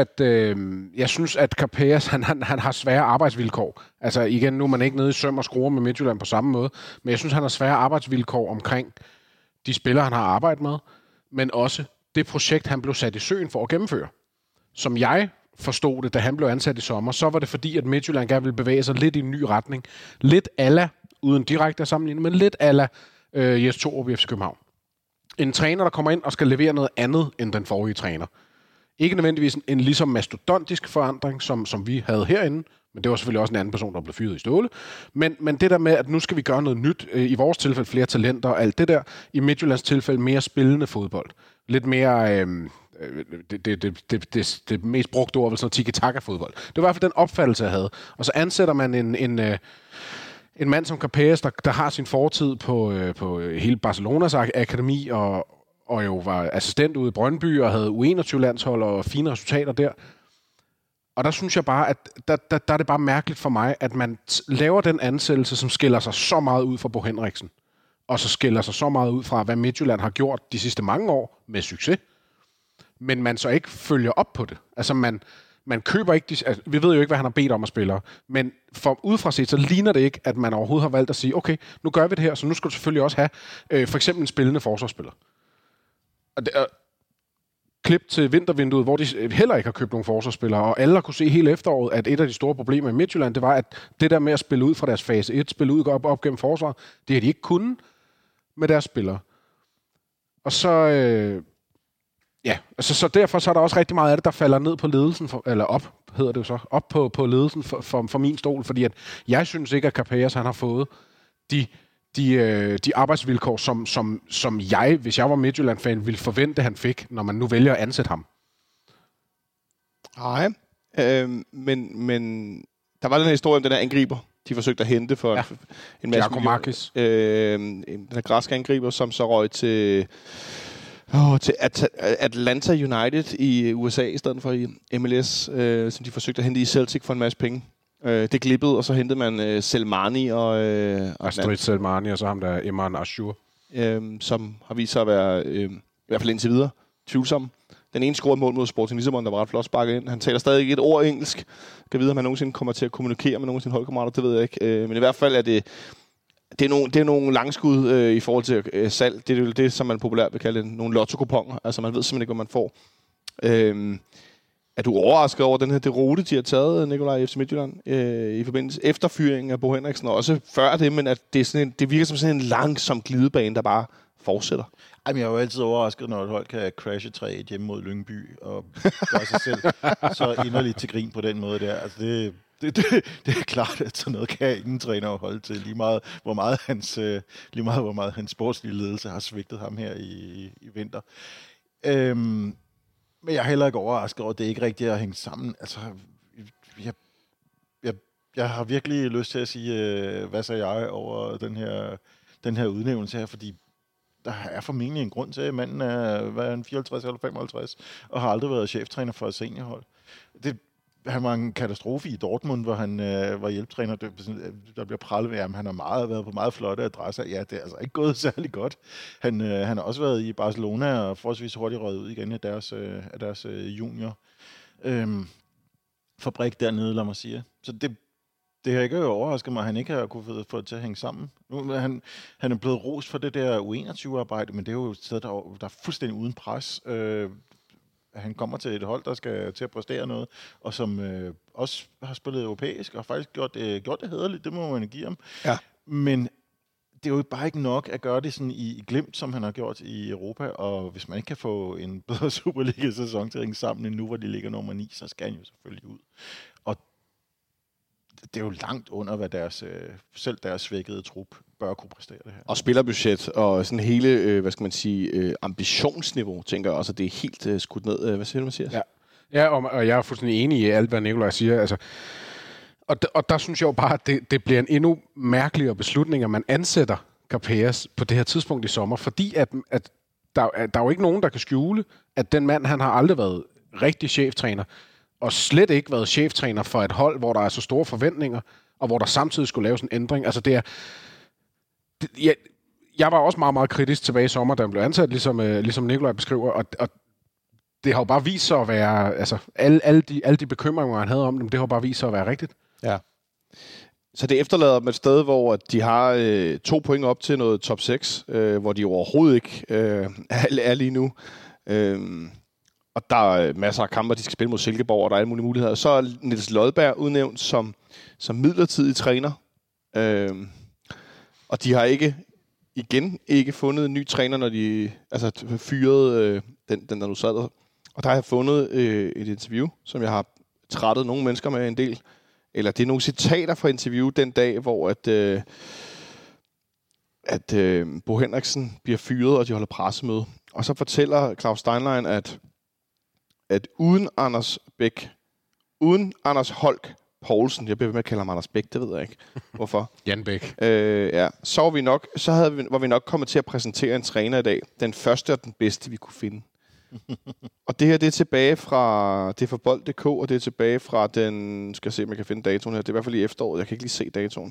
synes, at Capellas, han har svære arbejdsvilkår. Altså igen, nu er man ikke nede i søm og skruer med Midtjylland på samme måde, men jeg synes, han har svære arbejdsvilkår omkring de spillere, han har arbejdet med, men også det projekt, han blev sat i søen for at gennemføre. Som jeg forstod det, da han blev ansat i sommer, så var det fordi, at Midtjylland gerne ville bevæge sig lidt i en ny retning. Lidt ala, uden direkte at sammenligne, men lidt ala Jes Torup i FC København. En træner, der kommer ind og skal levere noget andet end den forrige træner. Ikke nødvendigvis en ligesom mastodontisk forandring, som vi havde herinde, men det var selvfølgelig også en anden person, der blev fyret i Ståle. Men det der med, at nu skal vi gøre noget nyt, i vores tilfælde flere talenter og alt det der, i Midtjyllands tilfælde mere spillende fodbold. Lidt mere... Det mest brugte ord var sådan noget tiki-taka-fodbold. Det var i hvert fald den opfattelse, jeg havde. Og så ansætter man en mand som Capellas, der har sin fortid på hele Barcelonas akademi, og jo var assistent ude i Brøndby, og havde U21-landshold og fine resultater der. Og der synes jeg bare, at der er det bare mærkeligt for mig, at man laver den ansættelse, som skiller sig så meget ud fra Bo Henriksen, og så skiller sig så meget ud fra, hvad Midtjylland har gjort de sidste mange år med succes, men man så ikke følger op på det. Altså man køber ikke... vi ved jo ikke, hvad han har bedt om at spille, men udefra set, så ligner det ikke, at man overhovedet har valgt at sige, okay, nu gør vi det her, så nu skal du selvfølgelig også have for eksempel en spillende forsvarsspiller. Klip til vintervinduet, hvor de heller ikke har købt nogle forsvarsspillere, og alle har kunne se hele efteråret, at et af de store problemer i Midtjylland, det var, at det der med at spille ud fra deres fase 1, spille ud op gennem forsvar, det har de ikke kunnet med deres spillere. Og så... så derfor så er der også rigtig meget af det, der falder ned på ledelsen, eller op, hedder det jo så, op på ledelsen for min stol, fordi at jeg synes ikke, at Capellas, han har fået de arbejdsvilkår, som jeg, hvis jeg var Midtjylland-fan, ville forvente, han fik, når man nu vælger at ansætte ham. Nej, men der var den her historie om den her angriber, de forsøgte at hente for en masse Giacomakis. Den her græske angriber, som så røg til Atlanta United i USA i stedet for i MLS, som de forsøgte at hente i Celtic for en masse penge. Det glippede, og så hentede man Selmani og Astrid Selmani, og så ham der Eman Ashur. Som har vist sig at være, i hvert fald indtil videre, tvivlsom. Den ene scorede mål mod Sporting Lissabon, der var ret flot sparket ind. Han taler stadig ikke et ord engelsk. Kan vide, om han nogensinde kommer til at kommunikere med nogle af sine holdkammerater, det ved jeg ikke. Men i hvert fald er det er nogle langskud i forhold til salg. Det er jo det, som man populært vil kalde det, nogle lotto-kuponer. Altså, man ved simpelthen ikke, hvad man får. Er du overrasket over den her deroute, de har taget, Nikolaj, i FC Midtjylland, i forbindelse efter fyringen af Bo Henriksen, og også før det, men at det virker som sådan en langsom glidebane, der bare fortsætter? Jamen, jeg er jo altid overrasket, når et hold kan crashe 3-1 hjemme mod Lyngby, og gøre sig selv så inderligt til grin på den måde der. Altså, det er klart, at sådan noget kan ingen træner holde til, lige meget hvor meget hans sportslige ledelse har svigtet ham her i vinter. Men jeg er heller ikke overrasket over, at det ikke rigtigt er hængt sammen. Altså, Jeg har virkelig lyst til at sige, hvad sagde jeg over den her udnævnelse her, fordi der er formentlig en grund til, at manden er 54 eller 55, og har aldrig været cheftræner for et seniorhold. Han var en katastrofe i Dortmund, hvor han var hjælpetræner. Der bliver prallet ved ham. Han har været på meget flotte adresser. Ja, det er altså ikke gået særlig godt. Han har også været i Barcelona og forholdsvis hurtigt røget ud igen af deres junior fabrik dernede, lad mig sige. Så det har ikke overrasket mig, at han ikke har kunne få det til at hænge sammen. Nu, han er blevet rost for det der U21-arbejde, men det er jo et sted, der er fuldstændig uden pres. Han kommer til et hold, der skal til at præstere noget, og som også har spillet europæisk, og har faktisk gjort det hæderligt, det må man give ham. Ja. Men det er jo bare ikke nok at gøre det sådan i glimt, som han har gjort i Europa, og hvis man ikke kan få en bedre Superliga-sæson til at hænge sammen end nu, hvor de ligger nummer 9, så skal han jo selvfølgelig ud. Og det er jo langt under, hvad selv deres svækkede trup bør kunne præstere det her. Og spillerbudget og sådan hele, ambitionsniveau, tænker jeg også, at det er helt skudt ned. Hvad siger du, Mathias? Ja, og jeg er fuldstændig enig i alt, hvad Nikolaj siger. Altså, og der synes jeg jo bare, at det bliver en endnu mærkeligere beslutning, at man ansætter Capellas på det her tidspunkt i sommer, fordi at der er jo ikke nogen, der kan skjule, at den mand, han har aldrig været rigtig cheftræner, og slet ikke været cheftræner for et hold, hvor der er så store forventninger, og hvor der samtidig skulle laves en ændring. Altså jeg var også meget, meget kritisk tilbage i sommer, da han blev ansat, ligesom Nikolaj beskriver, og det har jo bare vist sig at være, altså alle de bekymringer, han havde om dem, det har jo bare vist sig at være rigtigt. Ja. Så det efterlader dem et sted, hvor de har 2 point op til noget top 6, hvor de overhovedet ikke er lige nu. Og der er masser af kampe, de skal spille mod Silkeborg, og der er alle mulige muligheder. Så er Niels Lodberg udnævnt som midlertidig træner. Og de har ikke fundet en ny træner, når de fyrede den der nu sad der. Og der har jeg fundet et interview, som jeg har trættet nogle mennesker med en del. Eller det er nogle citater fra interview den dag, hvor at Bo Henriksen bliver fyret, og de holder pressemøde. Og så fortæller Claus Steinlein, at uden Anders Bæk, uden Anders Holk Poulsen, jeg bliver ved med at kalde ham Anders Bæk, det ved jeg ikke hvorfor. Jan Bæk. Så var vi nok kommet til at præsentere en træner i dag. Den første og den bedste, vi kunne finde. Og det her, det er tilbage fra, det er fra bold.dk, og det er tilbage fra den, skal jeg se, om jeg kan finde datoen her. Det er i hvert fald i efteråret, jeg kan ikke lige se datoen.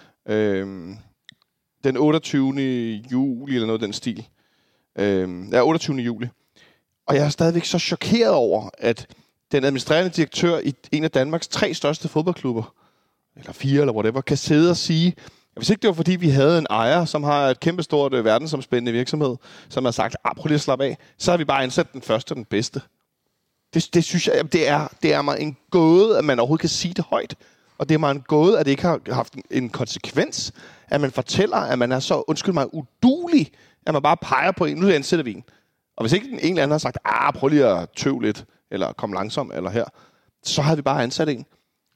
Den 28. juli, eller noget af den stil. 28. juli. Og jeg er stadigvæk så chokeret over, at den administrerende direktør i en af Danmarks 3 største fodboldklubber, eller 4, eller whatever, kan sidde og sige, at hvis ikke det var fordi, vi havde en ejer, som har et kæmpestort verdensomspændende virksomhed, som har sagt, prøv lige at slappe af, så har vi bare ansat den første og den bedste. Det synes jeg, det er mig en gåde, at man overhovedet kan sige det højt. Og det er mig en gåde, at det ikke har haft en konsekvens, at man fortæller, at man er så, undskyld mig, uduelig, at man bare peger på en, nu ansætter vi en. Og hvis ikke en eller anden har sagt, prøv lige at tøve lidt, eller kom langsomt, eller her, så havde vi bare ansat en.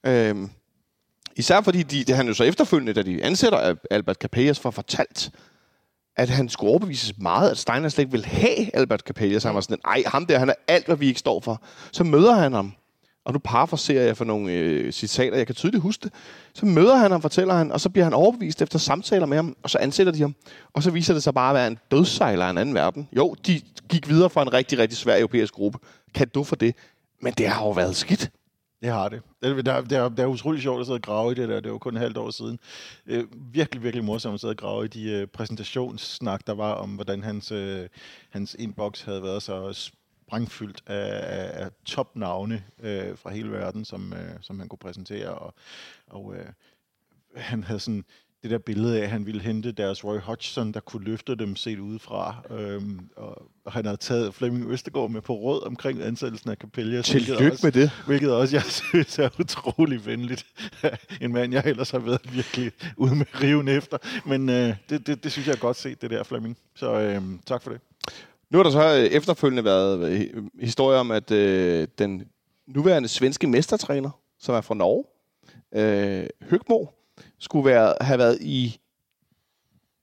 Især fordi han jo så efterfølgende, da de ansætter Albert Capellas, for fortalt, at han skulle overbevises meget, at Steiner slet ikke ville have Albert Capellas. Han var sådan, ham der, han er alt, hvad vi ikke står for. Så møder han ham, og nu parafraserer jeg for nogle citater, jeg kan tydeligt huske det. Så møder han ham, fortæller han, og så bliver han overbevist efter samtaler med ham, og så ansætter de ham. Og så viser det sig bare at være en dødssejler af en anden verden. Jo, de gik videre fra en rigtig, rigtig svær europæisk gruppe. Kan du for det? Men det har jo været skidt. Det har det. Det er utroligt sjovt at sidde og grave i det der. Det var kun et halvt år siden. Virkelig, virkelig morsomt at sidde og grave i de præsentationssnak, der var om, hvordan hans inbox havde været så sprængfyldt af topnavne fra hele verden, som han kunne præsentere. Og han havde sådan det der billede af, at han ville hente deres Roy Hodgson, der kunne løfte dem set udefra. Og han havde taget Flemming Østergaard med på råd omkring ansættelsen af Capellas. Tillykke med det. Hvilket også, jeg synes, er utrolig venligt. En mand, jeg ellers har været virkelig ude med riven efter. Men det synes jeg er godt set, det der, Flemming. Så tak for det. Nu har der så efterfølgende været historier om, at den nuværende svenske mestertræner, som er fra Norge, Høgmo, skulle have været i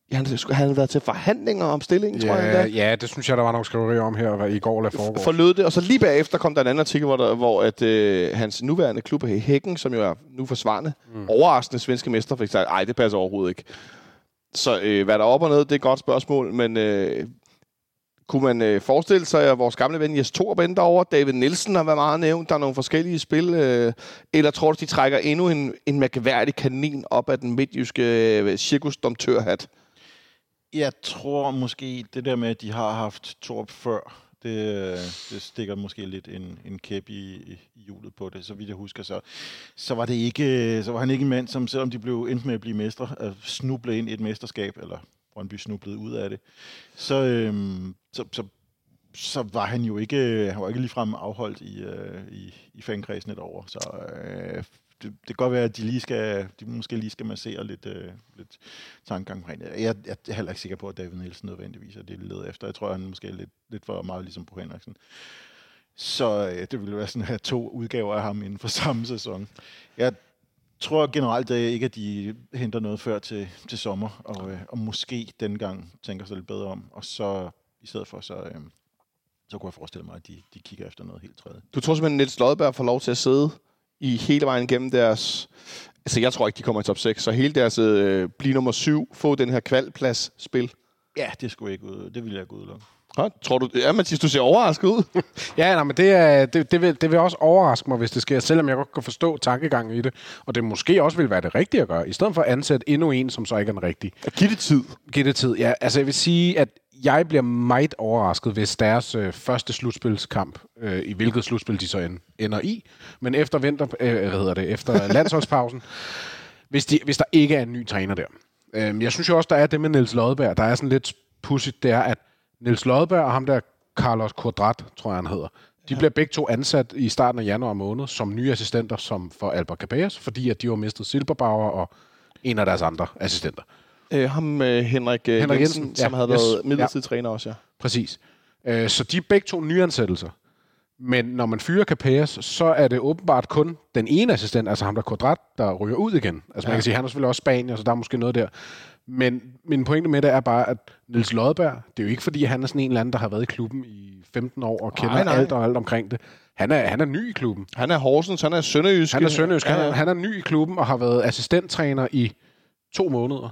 Han været til forhandlinger om stillingen, tror jeg. Ja, det synes jeg, der var nogle skriverier om her i går eller forgår. Forlød det, og så lige bagefter kom der en anden artikel, hvor hans nuværende klub, Hækken, som jo er nu forsvarende, overraskende svenske mester, fik sagt, ej, det passer overhovedet ikke. Så hvad der er op og ned, det er et godt spørgsmål, men kunne man forestille sig, at vores gamle ven Jes Torp endte derovre, David Nielsen har været meget nævnt, der er nogle forskellige spil, eller tror du, de trækker endnu en mærkværdig kanin op af den midtjyske cirkusdomtørhat? Jeg tror måske, det der med, at de har haft Torp før, det stikker måske lidt en kæp i hjulet på det, så vidt jeg husker. Så var han ikke en mand, som selvom de endte med at blive mestre, snuble ind i et mesterskab, eller Brøndby snublede ud af det, så var han jo ikke, ligefrem afholdt i fankredsen et år. Så det kan godt være, at de måske lige skal massere lidt tankegang på det. Jeg er heller ikke sikker på, at David Nielsen nødvendigvis er det, de leder efter. Jeg tror, han måske er lidt for meget ligesom på Henriksen. Så det ville være sådan at have 2 udgaver af ham inden for samme sæson. Jeg tror generelt ikke, at de henter noget før til sommer, og måske dengang tænker sig lidt bedre om. Og så i stedet for, så kunne jeg forestille mig, at de kigger efter noget helt tredje. Du tror simpelthen, at Niels Lodberg får lov til at sidde i hele vejen gennem deres... Altså, jeg tror ikke, de kommer i top 6, så hele deres blive nummer 7, få den her kvalplads-spil. Ja, det skulle ikke ud. Det ville jeg gå udelukke. Tror du... Ja, Mathias, du ser overrasket ud. Ja, men det vil også overraske mig, hvis det sker, selvom jeg godt kan forstå tankegangen i det, og det måske også vil være det rigtige at gøre, i stedet for at ansætte endnu en, som så ikke er den rigtige. Giv det tid. Giv det tid, ja. Altså, jeg vil sige, at jeg bliver meget overrasket, hvis deres første slutspilskamp, i hvilket slutspil de så ender i, men efter efter landsholdspausen, hvis der ikke er en ny træner der. Jeg synes jo også, der er det med Niels Lodberg, der er sådan lidt pudsigt, det er, at Niels Lodberg og ham der Carlos Quadrat, tror jeg han hedder, de bliver begge to ansat i starten af januar måned som nye assistenter for Albert Capellas, fordi at de har mistet Silberbauer og en af deres andre assistenter. Henrik Jensen, som havde været midlertidig træner også, ja. Præcis. Så de er begge to nyansættelser. Men når man fyrer Capellas, så er det åbenbart kun den ene assistent, altså ham der Quadrat, der ryger ud igen. Altså man kan sige, han er selvfølgelig også Spanien, så der er måske noget der. Men min pointe med det er bare, at Niels Lodberg, det er jo ikke fordi, han er sådan en eller anden, der har været i klubben i 15 år og kender alt og alt omkring det. Han er ny i klubben. Han er Horsens, han er sønderjysk. Han er ny i klubben og har været assistenttræner i 2 måneder.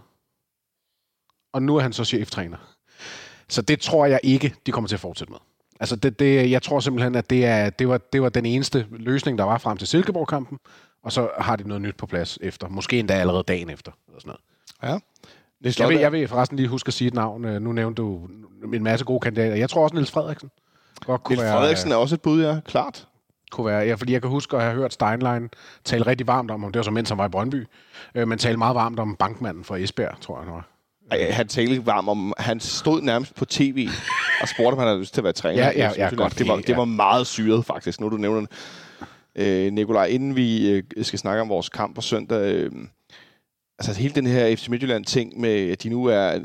Og nu er han så cheftræner. Så det tror jeg ikke, de kommer til at fortsætte med. Altså jeg tror simpelthen, at det var den eneste løsning, der var frem til Silkeborg-kampen, og så har de noget nyt på plads efter. Måske endda allerede dagen efter. Eller sådan noget. Ja. Jeg vil forresten lige huske at sige et navn. Nu nævnte du en masse gode kandidater. Jeg tror også, Niels Frederiksen. Niels Frederiksen er også et bud, ja. Klart. Kunne være, ja, fordi jeg kan huske at have hørt Steinlein tale rigtig varmt om, det var så mens han var i Brøndby, men tale meget varmt om bankmanden fra Esbjerg, tror jeg. Han talte varmt om, han stod nærmest på tv og spurgte, om han havde lyst til at være træner. Ja, godt. Det var meget syret, faktisk, nu du nævner det. Nikolaj, inden vi skal snakke om vores kamp på søndag, altså hele den her FC Midtjylland-ting med, at de nu er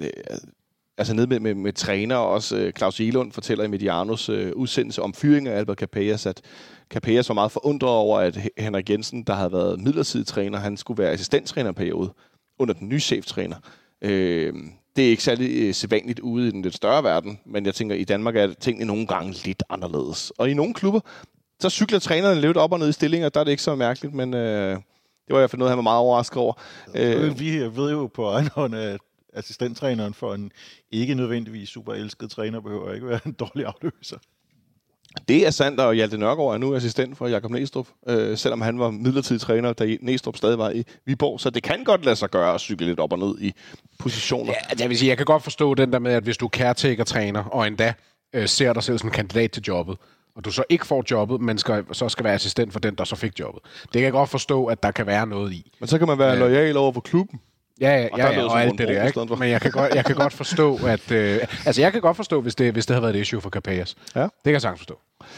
nede med træner, og også Claus Elund fortæller i Medianos udsendelse om fyring af Albert Capellas, at Capellas var meget forundret over, at Henrik Jensen, der havde været midlertidig træner, han skulle være assistenttrænerperiode under den nye cheftræner. Det er ikke særlig sædvanligt ude i den lidt større verden, men jeg tænker, i Danmark er tingene nogle gange lidt anderledes. Og i nogle klubber, så cykler trænerne lidt op og ned i stillinger, der er det ikke så mærkeligt, men det var i hvert fald noget, han var meget overrasket over. Vi ved jo på egen hånd, at assistenttræneren for en ikke nødvendigvis super elsket træner behøver ikke være en dårlig afløser. Det er sandt, og Hjalte Nørgaard er nu assistent for Jakob Næstrup, selvom han var midlertidig træner, da Næstrup stadig var i Viborg. Så det kan godt lade sig gøre at cykle lidt op og ned i positioner. Ja, jeg vil sige, jeg kan godt forstå den der med, at hvis du er caretaker-træner, og endda ser dig selv som kandidat til jobbet, og du så ikke får jobbet, men så skal være assistent for den, der så fik jobbet. Det kan jeg godt forstå, at der kan være noget i. Men så kan man være loyal over for klubben. Ja, og alt det der, ikke? Men jeg kan godt forstå, at... jeg kan godt forstå, hvis det havde været et issue for Capellas. Ja. Det kan jeg sagtens forstå.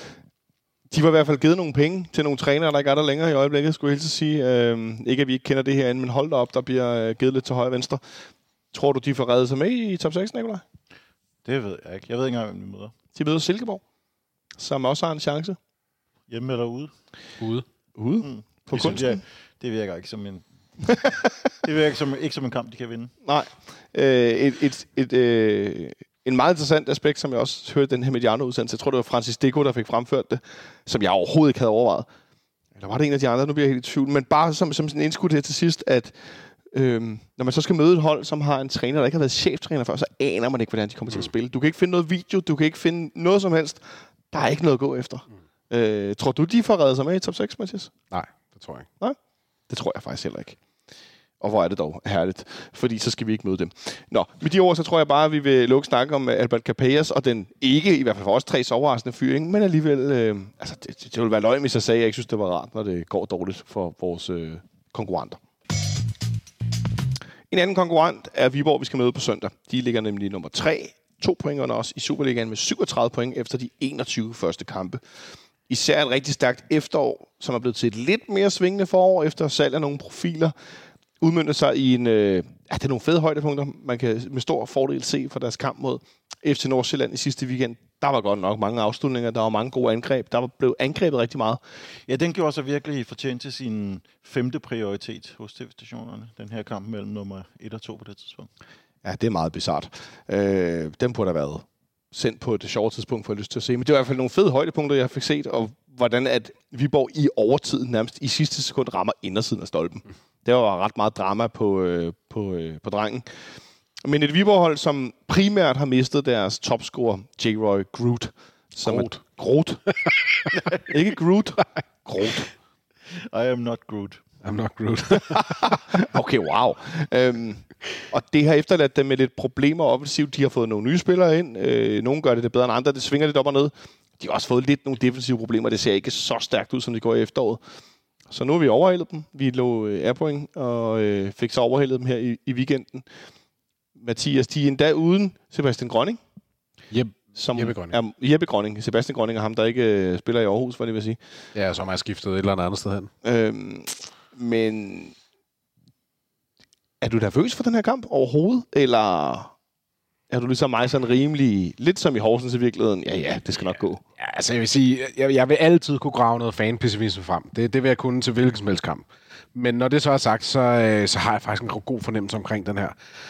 De var i hvert fald givet nogle penge til nogle trænere, der ikke er der længere i øjeblikket, skulle jeg helt sige. Ikke at vi ikke kender det her, men hold da op, der bliver givet lidt til højre og venstre. Tror du, de får reddet sig med i top 6, Nikolaj? Det ved jeg ikke. Jeg ved ikke engang, hvem de møder. De møder Silkeborg, som også har en chance. Hjemme eller ude? Ude. På kunsten? Det virker ikke som en Det virker ikke som en kamp, de kan vinde. Nej. En meget interessant aspekt, som jeg også hørte den her Mediano-udsendelse, jeg tror, det var Francis Deco, der fik fremført det, som jeg overhovedet ikke havde overvejet. Eller var det en af de andre? Nu bliver jeg helt i tvivl. Men bare som sådan en indskud her til sidst, at når man så skal møde et hold, som har en træner, der ikke har været cheftræner før, så aner man ikke, hvordan de kommer til at spille. Du kan ikke finde noget video, du kan ikke finde noget som helst. Der er ikke noget at gå efter. Tror du, de får reddet sig med i top 6, Mathias? Nej, det tror jeg ikke. Nej, det tror jeg faktisk heller ikke. Og hvor er det dog herligt, fordi så skal vi ikke møde dem. Nå, med de ord, så tror jeg bare, at vi vil lukke snakke om Albert Capellas, og den ikke, i hvert fald for os 3 overraskende fyring, men alligevel, det vil være løgn, hvis jeg sagde, at jeg ikke synes, det var rart, når det går dårligt for vores konkurrenter. En anden konkurrent er Viborg, vi skal møde på søndag. De ligger nemlig nummer 3, 2 point under os i Superligaen med 37 point efter de 21 første kampe. Især et rigtig stærkt efterår, som er blevet til et lidt mere svingende forår efter salg af nogle profiler, udmønter sig i det er nogle fede højdepunkter, man kan med stor fordel se for deres kamp mod FC Nordsjælland i sidste weekend. Der var godt nok mange afslutninger, der var mange gode angreb, der blev angrebet rigtig meget. Ja, den gjorde sig virkelig fortjent til sin 5. prioritet hos TV-stationerne, den her kamp mellem nummer 1 og 2 på det tidspunkt. Ja, det er meget bizart. Den burde have været sendt på det sjove tidspunkt, for jeg lyst til at se. Men det var i hvert fald nogle fede højdepunkter, jeg fik set, og hvordan at Viborg i overtiden nærmest i sidste sekund rammer indersiden af stolpen. Det var ret meget drama på drengen. Men et Viborg-hold, som primært har mistet deres topscorer, J-Roy Groot. Groot. Ikke Groot. Groot. I am not Groot. I'm not Groot. Okay, wow. Og det har efterladt dem med lidt problemer offensivt. De har fået nogle nye spillere ind. Nogle gør det bedre end andre. Det svinger lidt op og ned. De har også fået lidt nogle defensive problemer. Det ser ikke så stærkt ud, som det går i efteråret. Så nu har vi overhældet dem. Vi lå Airpoint og fik så overhældet dem her i weekenden. Mathias, de er endda uden Sebastian Grønning. Jeppe Grønning. Sebastian Grønning er ham, der ikke spiller i Aarhus, hvad det vil sige. Ja, som er skiftet et eller andet sted hen. Men er du nervøs for den her kamp overhovedet? Eller er du ligesom mig sådan rimelig, lidt som i Horsens i virkeligheden? Ja, det skal nok gå. Ja, altså jeg vil sige, jeg vil altid kunne grave noget fanpessimisme frem. Det vil jeg kunne til hvilken som helst kamp. Men når det så er sagt, så har jeg faktisk en god fornemmelse omkring den her.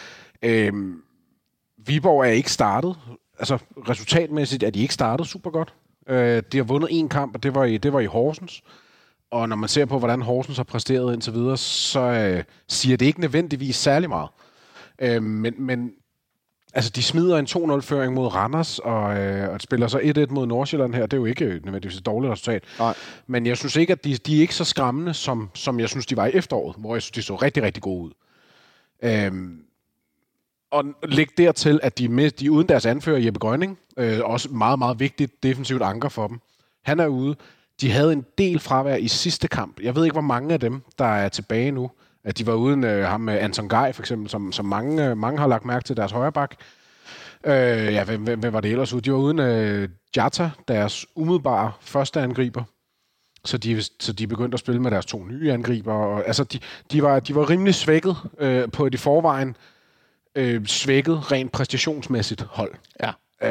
Viborg er ikke startet. Altså resultatmæssigt er de ikke startet super godt. De har vundet 1 kamp, og det var i Horsens. Og når man ser på, hvordan Horsens har præsteret indtil videre, så siger det ikke nødvendigvis særlig meget. Men altså, de smider en 2-0-føring mod Randers, og spiller så 1-1 mod Nordsjælland her. Det er jo ikke nødvendigvis et dårligt resultat. Nej. Men jeg synes ikke, at de er ikke så skræmmende, som jeg synes, de var i efteråret, hvor jeg synes, de så rigtig, rigtig gode ud. Og læg dertil, at de er uden deres anfører, Jeppe Grønning. Også meget, meget vigtigt defensivt anker for dem. Han er ude. De havde en del fravær i sidste kamp. Jeg ved ikke, hvor mange af dem, der er tilbage nu. At de var uden ham med Anton Gej, for eksempel, som mange har lagt mærke til deres højre bak. Hvem var det ellers ude? De var uden Jata, deres umiddelbare første angriber. Så de begyndte at spille med deres 2 nye angriber. Og, altså, de var rimelig svækket på et i forvejen svækket rent præstationsmæssigt hold. Ja.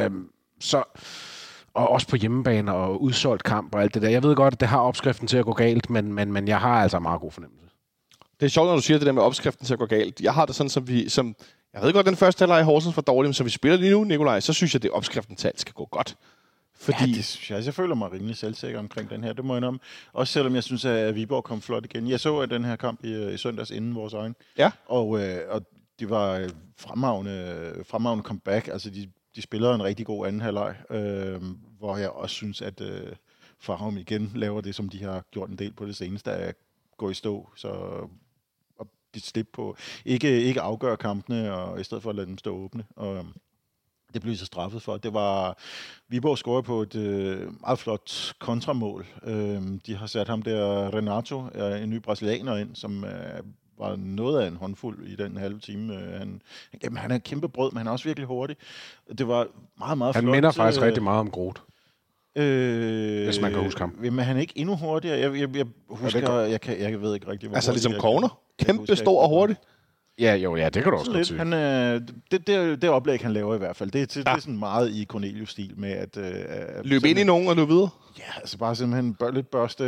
Og også på hjemmebane og udsolgt kamp og alt det der. Jeg ved godt, at det har opskriften til at gå galt, men jeg har altså en meget god fornemmelse. Det er sjovt, når du siger det der med opskriften til at gå galt. Jeg har det sådan, jeg ved godt, den første halvleg i Horsens var dårlig, men så vi spiller lige nu, Nikolaj, så synes jeg, at det opskriften til alt skal gå godt. Fordi... Ja, det synes jeg. Jeg føler mig rimelig selvsikker omkring den her. Det må jeg indrømme. Også selvom jeg synes, at Viborg kom flot igen. Jeg så den her kamp i søndags inden vores egen. Ja. Og det var fremragende comeback. Altså, de spiller en rigtig god anden halvleg, hvor jeg også synes, at Farum igen laver det, som de har gjort en del på det seneste, at gå i stå, så og de slipper på ikke afgøre kampene, og i stedet for at lade dem stå åbne. Og det blev så straffet for. Det var Viborg scorede på et meget flot kontramål. De har sat ham der, Renato, en ny brasilianer ind, som var noget af en håndfuld i den halve time. Han er kæmpe brød, men han er også virkelig hurtig. Det var meget, meget flot. Han minder faktisk rigtig meget om Groth. Hvis man kan huske ham. Men han er ikke endnu hurtigere. Jeg husker, jeg ved ikke rigtig, hvor altså ligesom Corner. Kæmpe stor og hurtig. Ja, det kan du også godt sige. Det oplæg, han laver i hvert fald, det er sådan meget i Cornelius-stil med at... løbe ind i nogen og løbe videre? Ja, altså bare simpelthen lidt børste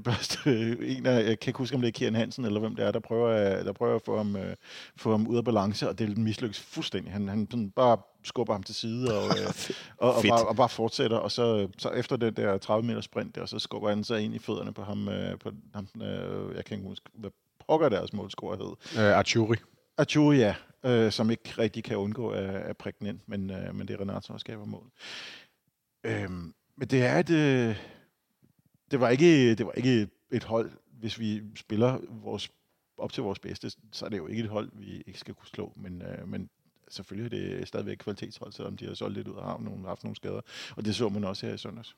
en af... Jeg kan ikke huske, om det er Kieran Hansen, eller hvem det er, der prøver at få ham ud af balance, og det mislykkes fuldstændig. Han sådan bare skubber ham til side og bare fortsætter, og så efter det der 30-meter sprint der, så skubber han sig ind i fødderne på ham, jeg kan ikke huske, hvad pokker deres målscorer hed. Arturi, ja, som ikke rigtig kan undgå at prikke den ind, men det er Renato, der skaber mål. Men det er det var ikke et hold, hvis vi spiller op til vores bedste, så er det jo ikke et hold, vi ikke skal kunne slå, men selvfølgelig er det stadigvæk kvalitetshold, selvom de har solgt lidt ud og har haft nogle skader, og det så man også her i søndags.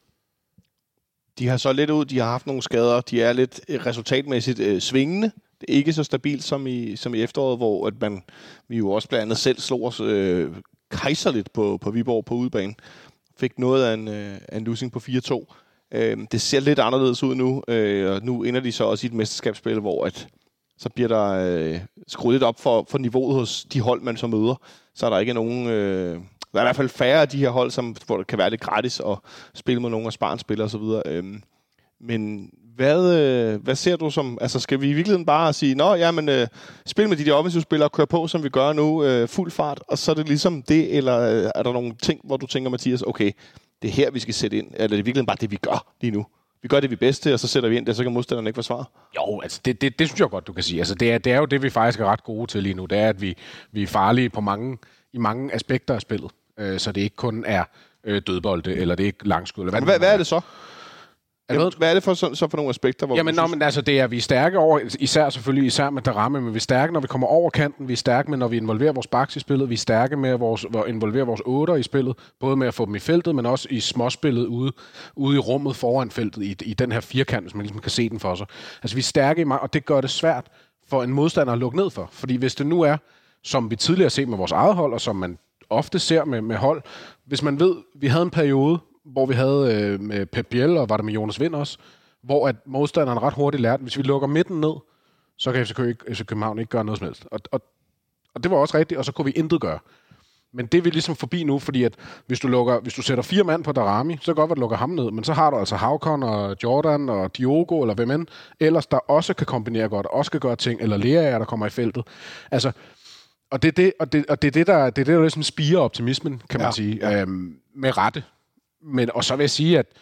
De har så lidt ud, de har haft nogle skader, de er lidt resultatmæssigt svingende. Det er ikke så stabilt som i efteråret, hvor at vi jo også blandt andet selv slog os kejserligt på Viborg på udebane. Fik noget af en losing på 4-2. Det ser lidt anderledes ud nu, og nu ender de så også i et mesterskabsspil, hvor så bliver der skruet lidt op for niveauet hos de hold, man så møder. Så er der ikke nogen... der er i hvert fald færre af de her hold, hvor det kan være lidt gratis at spille med nogle af Sparens spillere osv. Men hvad ser du som... Altså, skal vi i virkeligheden bare sige, spil med de der offensive spillere og køre på, som vi gør nu, fuld fart, og så er det ligesom det, eller er der nogle ting, hvor du tænker, Mathias, okay, det er her, vi skal sætte ind, eller er det i virkeligheden bare det, vi gør lige nu? Vi gør det, vi er bedst til, og så sætter vi ind der, så kan modstanderne ikke forsvare. Jo, altså det synes jeg godt, du kan sige. Altså det er jo det, vi faktisk er ret gode til lige nu. Det er, at vi er farlige i mange aspekter af spillet. Så det ikke kun er dødbolde, eller det er ikke langskud. Hvad er det så? Hvad er det så for nogle aspekter? Hvor men altså, det er, vi er stærke over, især med Darame, men vi er stærke, når vi kommer over kanten, vi er stærke med, når vi involverer vores backs i spillet, vi er stærke med at involvere vores otter i spillet, både med at få dem i feltet, men også i småspillet ude i rummet foran feltet, i den her firkant, hvis man ligesom kan se den for sig. Altså, vi er stærke og det gør det svært for en modstander at lukke ned for, fordi hvis det nu er, som vi tidligere har set med vores eget hold, og som man ofte ser med hold, hvis man ved, vi havde en periode, hvor vi havde med Pep Biel, og var der med Jonas Vind også, hvor at modstanderen ret hurtigt lærte, hvis vi lukker midten ned, så kan FC København ikke gøre noget som helst. Og det var også rigtigt, og så kunne vi intet gøre. Men det er vi ligesom forbi nu, fordi at hvis du sætter 4 mand på Darami, så godt, at du lukker ham ned, men så har du altså Havkon og Jordan og Diogo, eller hvem end, ellers der også kan kombinere godt, også kan gøre ting, eller Lea, der kommer i feltet. Altså, og det er det, der ligesom spirer optimismen, kan man sige, med rette. Men, og så vil jeg sige, at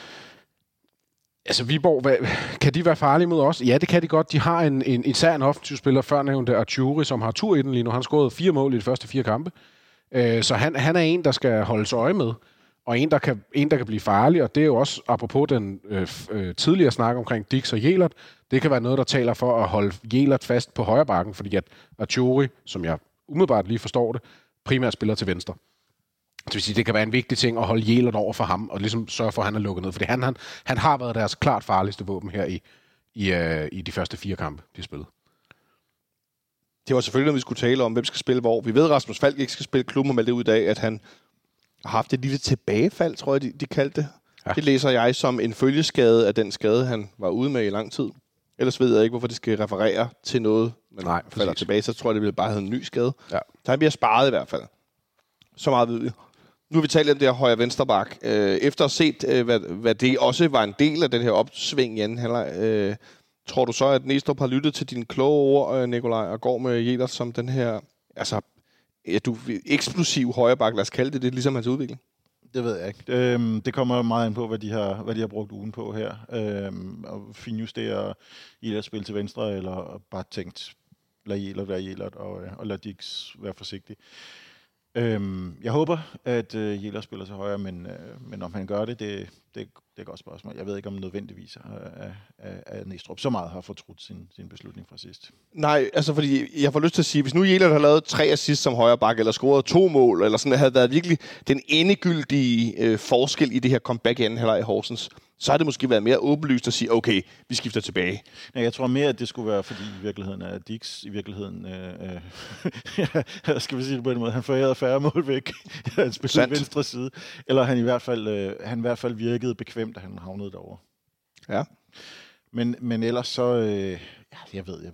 altså Viborg, kan de være farlige mod os? Ja, det kan de godt. De har især en offensiv spiller, førnævnte Arturi, som har tur i den lige nu. Han scorede 4 mål i de første 4 kampe. Så han er en, der skal holdes øje med, og en, der kan blive farlig, og det er jo også, apropos den tidligere snak omkring Dix og Jelert, det kan være noget, der taler for at holde Jelert fast på højre bakken, fordi at Arturi, som jeg umiddelbart lige forstår det, primært spiller til venstre. Det vil sige, det kan være en vigtig ting at holde Jelert over for ham, og ligesom sørge for, at han er lukket ned. Fordi han har været deres klart farligste våben her i de første 4 kampe, de spillede. Det var selvfølgelig, når vi skulle tale om, hvem skal spille hvor. Vi ved, at Rasmus Falk ikke skal spille. Klubben har meldt ud i dag, at han har haft et lille tilbagefald, tror jeg, de kaldte det. Ja. Det læser jeg som en følgeskade af den skade, han var ude med i lang tid. Ellers ved jeg ikke, hvorfor det skal referere til noget, man falder tilbage. Så tror jeg, det ville bare have en ny skade. Ja. Så han bliver sparet i hvert fald. Så meget ved vi. Nu har vi talt om det her højre-venstre bak. Efter at have set, hvad det også var en del af den her opsving i anden halvleg, tror du så, at Næstrup har lyttet til dine kloge ord, Nikolaj, og går med Jelert som den her eksplosiv højre bak, lad os kalde det, ligesom hans udvikling? Det ved jeg ikke. Det kommer meget an på, hvad de har brugt ugen på her. Og finjustere Jelert spille til venstre, eller bare tænkt, lad Jelert være Jelert, og lad Dix være forsigtig. Jeg håber, at Jelert spiller til højre, men om han gør det er et godt spørgsmål. Jeg ved ikke, om nødvendigvis at Næstrup så meget har fortrudt sin beslutning fra sidst. Nej, altså fordi jeg får lyst til at sige, hvis nu Jelert har lavet 3 assist som højre bak, eller scoret 2 mål, eller sådan, havde været virkelig den endegyldige forskel i det her comeback i anden halvleg i Horsens, så har det måske været mere åbenlyst at sige, okay, vi skifter tilbage. Ja, jeg tror mere, at det skulle være, fordi i virkeligheden er Dix i virkeligheden, skal vi sige det på en måde, han forærede færre mål væk, han spillede venstre side, eller han i hvert fald virkede bekvemt, da han havnede derovre. Ja. Men ellers så, jeg ved det ikke.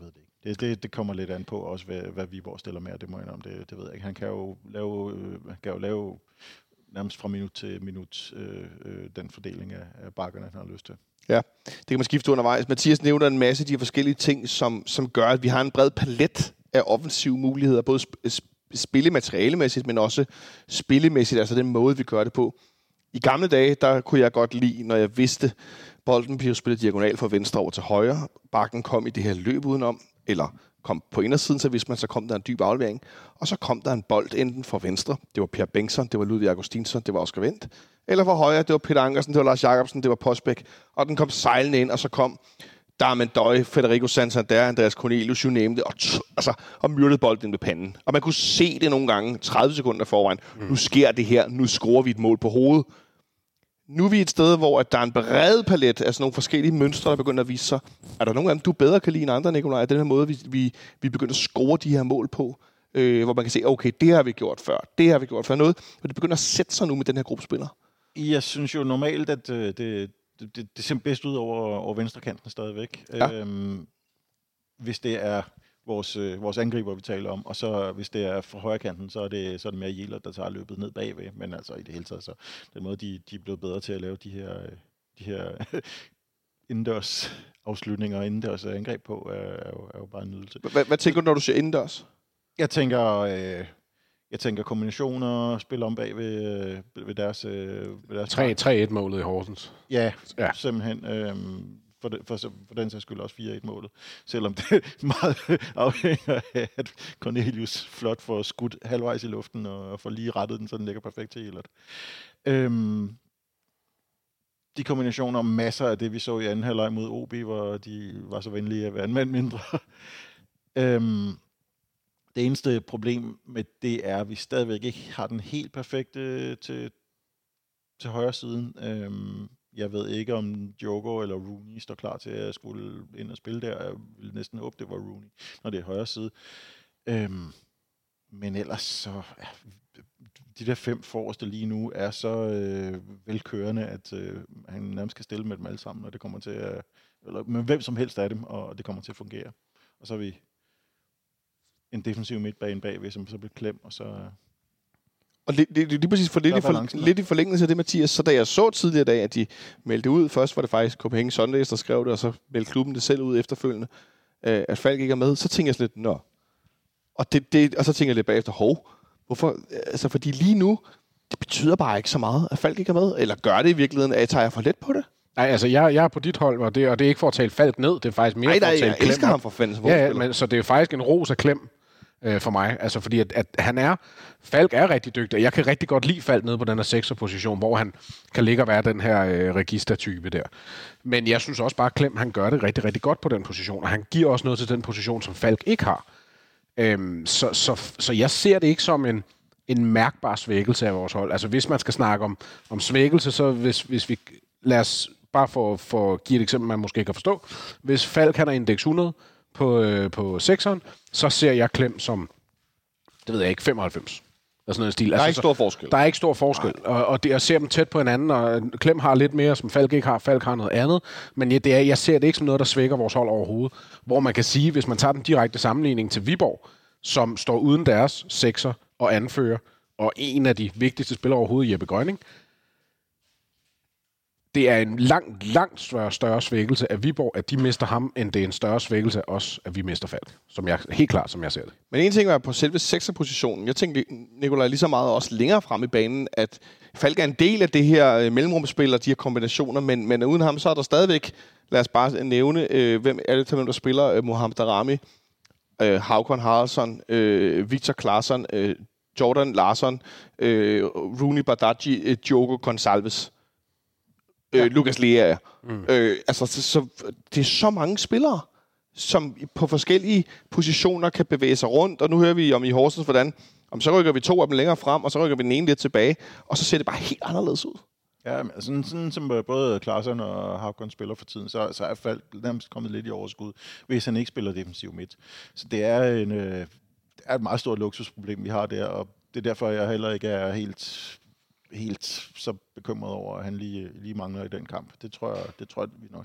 Det kommer lidt an på også, hvad Viborg stiller med, det må jeg indrømme, det ved jeg ikke. Han kan jo lave nærmest fra minut til minut den fordeling af bakkerne, han har lyst til. Ja, det kan man skifte undervejs. Mathias nævner en masse af de forskellige ting, som gør, at vi har en bred palet af offensive muligheder, både spillematerialemæssigt, men også spillemæssigt, altså den måde, vi gør det på. I gamle dage, der kunne jeg godt lide, når jeg vidste, bolden blev spillet diagonal fra venstre over til højre, bakken kom i det her løb udenom, eller kom på indersiden, så hvis man så kom der en dyb aflevering, og så kom der en bold enten fra venstre, det var Per Bengtsson, det var Ludvig Augustinsson, det var Oscar Wendt, eller fra højre, det var Peter Ankersen, det var Lars Jacobsen, det var Postbæk, og den kom sejlende ind, og så kom Darmen Døje, Federico Santander, Andreas Cornelius, you name it, og myrdede bolden med panden. Og man kunne se det nogle gange, 30 sekunder forvejen. Nu sker det her, nu scorer vi et mål på hovedet. Nu er vi et sted, hvor der er en bred palet af sådan nogle forskellige mønstre, der begynder at vise sig. Er der nogle af dem, du bedre kan lide end andre, Nikolaj? Den her måde, vi begynder at score de her mål på, hvor man kan se, okay, det har vi gjort før, det har vi gjort før. Noget, og det begynder at sætte sig nu med den her gruppe spillere. Jeg synes jo normalt, at det ser bedst ud over venstrekanten stadigvæk. Ja. Hvis det er vores angriber, vi taler om, og så hvis det er fra højrekanten, så er det mere Jæler, der tager løbet ned bagved. Men altså i det hele taget, så den måde, de er blevet bedre til at lave de her indendørs afslutninger, indendørs angreb på, er jo bare en nydelse. Hvad tænker du, når du siger indendørs? Jeg tænker kombinationer, spil om bag ved deres 3-1-målet i Horsens. Ja. Simpelthen. For den sags skyld også 4-1-målet. Selvom det meget afhænger af, at Cornelius flot får skudt halvvejs i luften og får lige rettet den, så den ligger perfekt til Elert. De kombinationer, masser af det, vi så i anden halvleg mod OB, hvor de var så venlige at være en mand mindre. Det eneste problem med det er, at vi stadigvæk ikke har den helt perfekte til højre siden. Jeg ved ikke, om Diogo eller Rooney står klar til at skulle ind og spille der. Jeg ville næsten håbe, det var Rooney, når det er højre side. Men ellers så... De der 5 forreste lige nu er så velkørende, at han nærmest kan stille med dem alle sammen, og det kommer til at... Eller med hvem som helst af dem, og det kommer til at fungere. Og så har vi en defensiv midtbane bagved, som så bliver klemt, og så... Og lige præcis lidt i forlængelse af det, Mathias, så da jeg så tidligere i dag, at de meldte ud, først var det faktisk Copenhagen Sundays, der skrev det, og så meldte klubben det selv ud efterfølgende, at Falk ikke er med, så tænker jeg sådan lidt, nå. Og så tænker jeg lidt bagefter, hvorfor? Altså, fordi lige nu, det betyder bare ikke så meget, at Falk ikke er med, eller gør det i virkeligheden, at tager jeg for let på det? Nej, altså jeg er på dit hold, og det er ikke for at tale Falk ned, det er faktisk mere for at tale Klem. Jeg elsker ham for fanden. Ja, men så det er faktisk en ros af Klem. For mig, altså fordi at Falk er rigtig dygtig, og jeg kan rigtig godt lide Falk nede på den her 6'er-position, hvor han kan ligge og være den her registertype der. Men jeg synes også bare, at Klem, han gør det rigtig, rigtig godt på den position, og han giver også noget til den position, som Falk ikke har. Så jeg ser det ikke som en mærkbar svækkelse af vores hold. Altså hvis man skal snakke om svækkelse, så hvis vi lad os bare for give et eksempel, man måske kan forstå. Hvis Falk han er indeks 100 på 6'eren, så ser jeg Klem som, det ved jeg ikke, 95. Der er sådan en stil. Der er ikke stor forskel. Der er ikke stor forskel. Og jeg ser dem tæt på hinanden, og Klem har lidt mere, som Falk ikke har. Falk har noget andet. Men jeg ser det ikke som noget, der svækker vores hold overhovedet. Hvor man kan sige, hvis man tager den direkte sammenligning til Viborg, som står uden deres 6'er og anfører, og en af de vigtigste spillere overhovedet, Jeppe Grønning, det er en langt større svækkelse af Viborg, at de mister ham, end det er en større svækkelse af os, at vi mister Falk. Helt klart, som jeg ser det. Men en ting var på selve 6'er-positionen. Jeg tænkte, Nikolaj, lige så meget også længere frem i banen, at Falk er en del af det her mellemrumspil og de her kombinationer, men uden ham, så er der stadigvæk, lad os bare nævne, hvem der spiller, Mohamed Darami, Håkon Haraldsson, Victor Claesson, Jordan Larsson, Rooney Bardghji, Diogo Gonçalves. Lukas Lea. Så det er så mange spillere, som på forskellige positioner kan bevæge sig rundt, og nu hører vi om i Horsens, hvordan så rykker vi 2 af dem længere frem, og så rykker vi den ene lidt tilbage, og så ser det bare helt anderledes ud. Ja, sådan som både Claesson og Håkon spiller for tiden, så er Falk nærmest kommet lidt i overskud, hvis han ikke spiller defensiv midt. Så det er et meget stort luksusproblem, vi har der, og det er derfor, jeg heller ikke er helt så bekymret over, at han lige mangler i den kamp. Det tror jeg, vi nok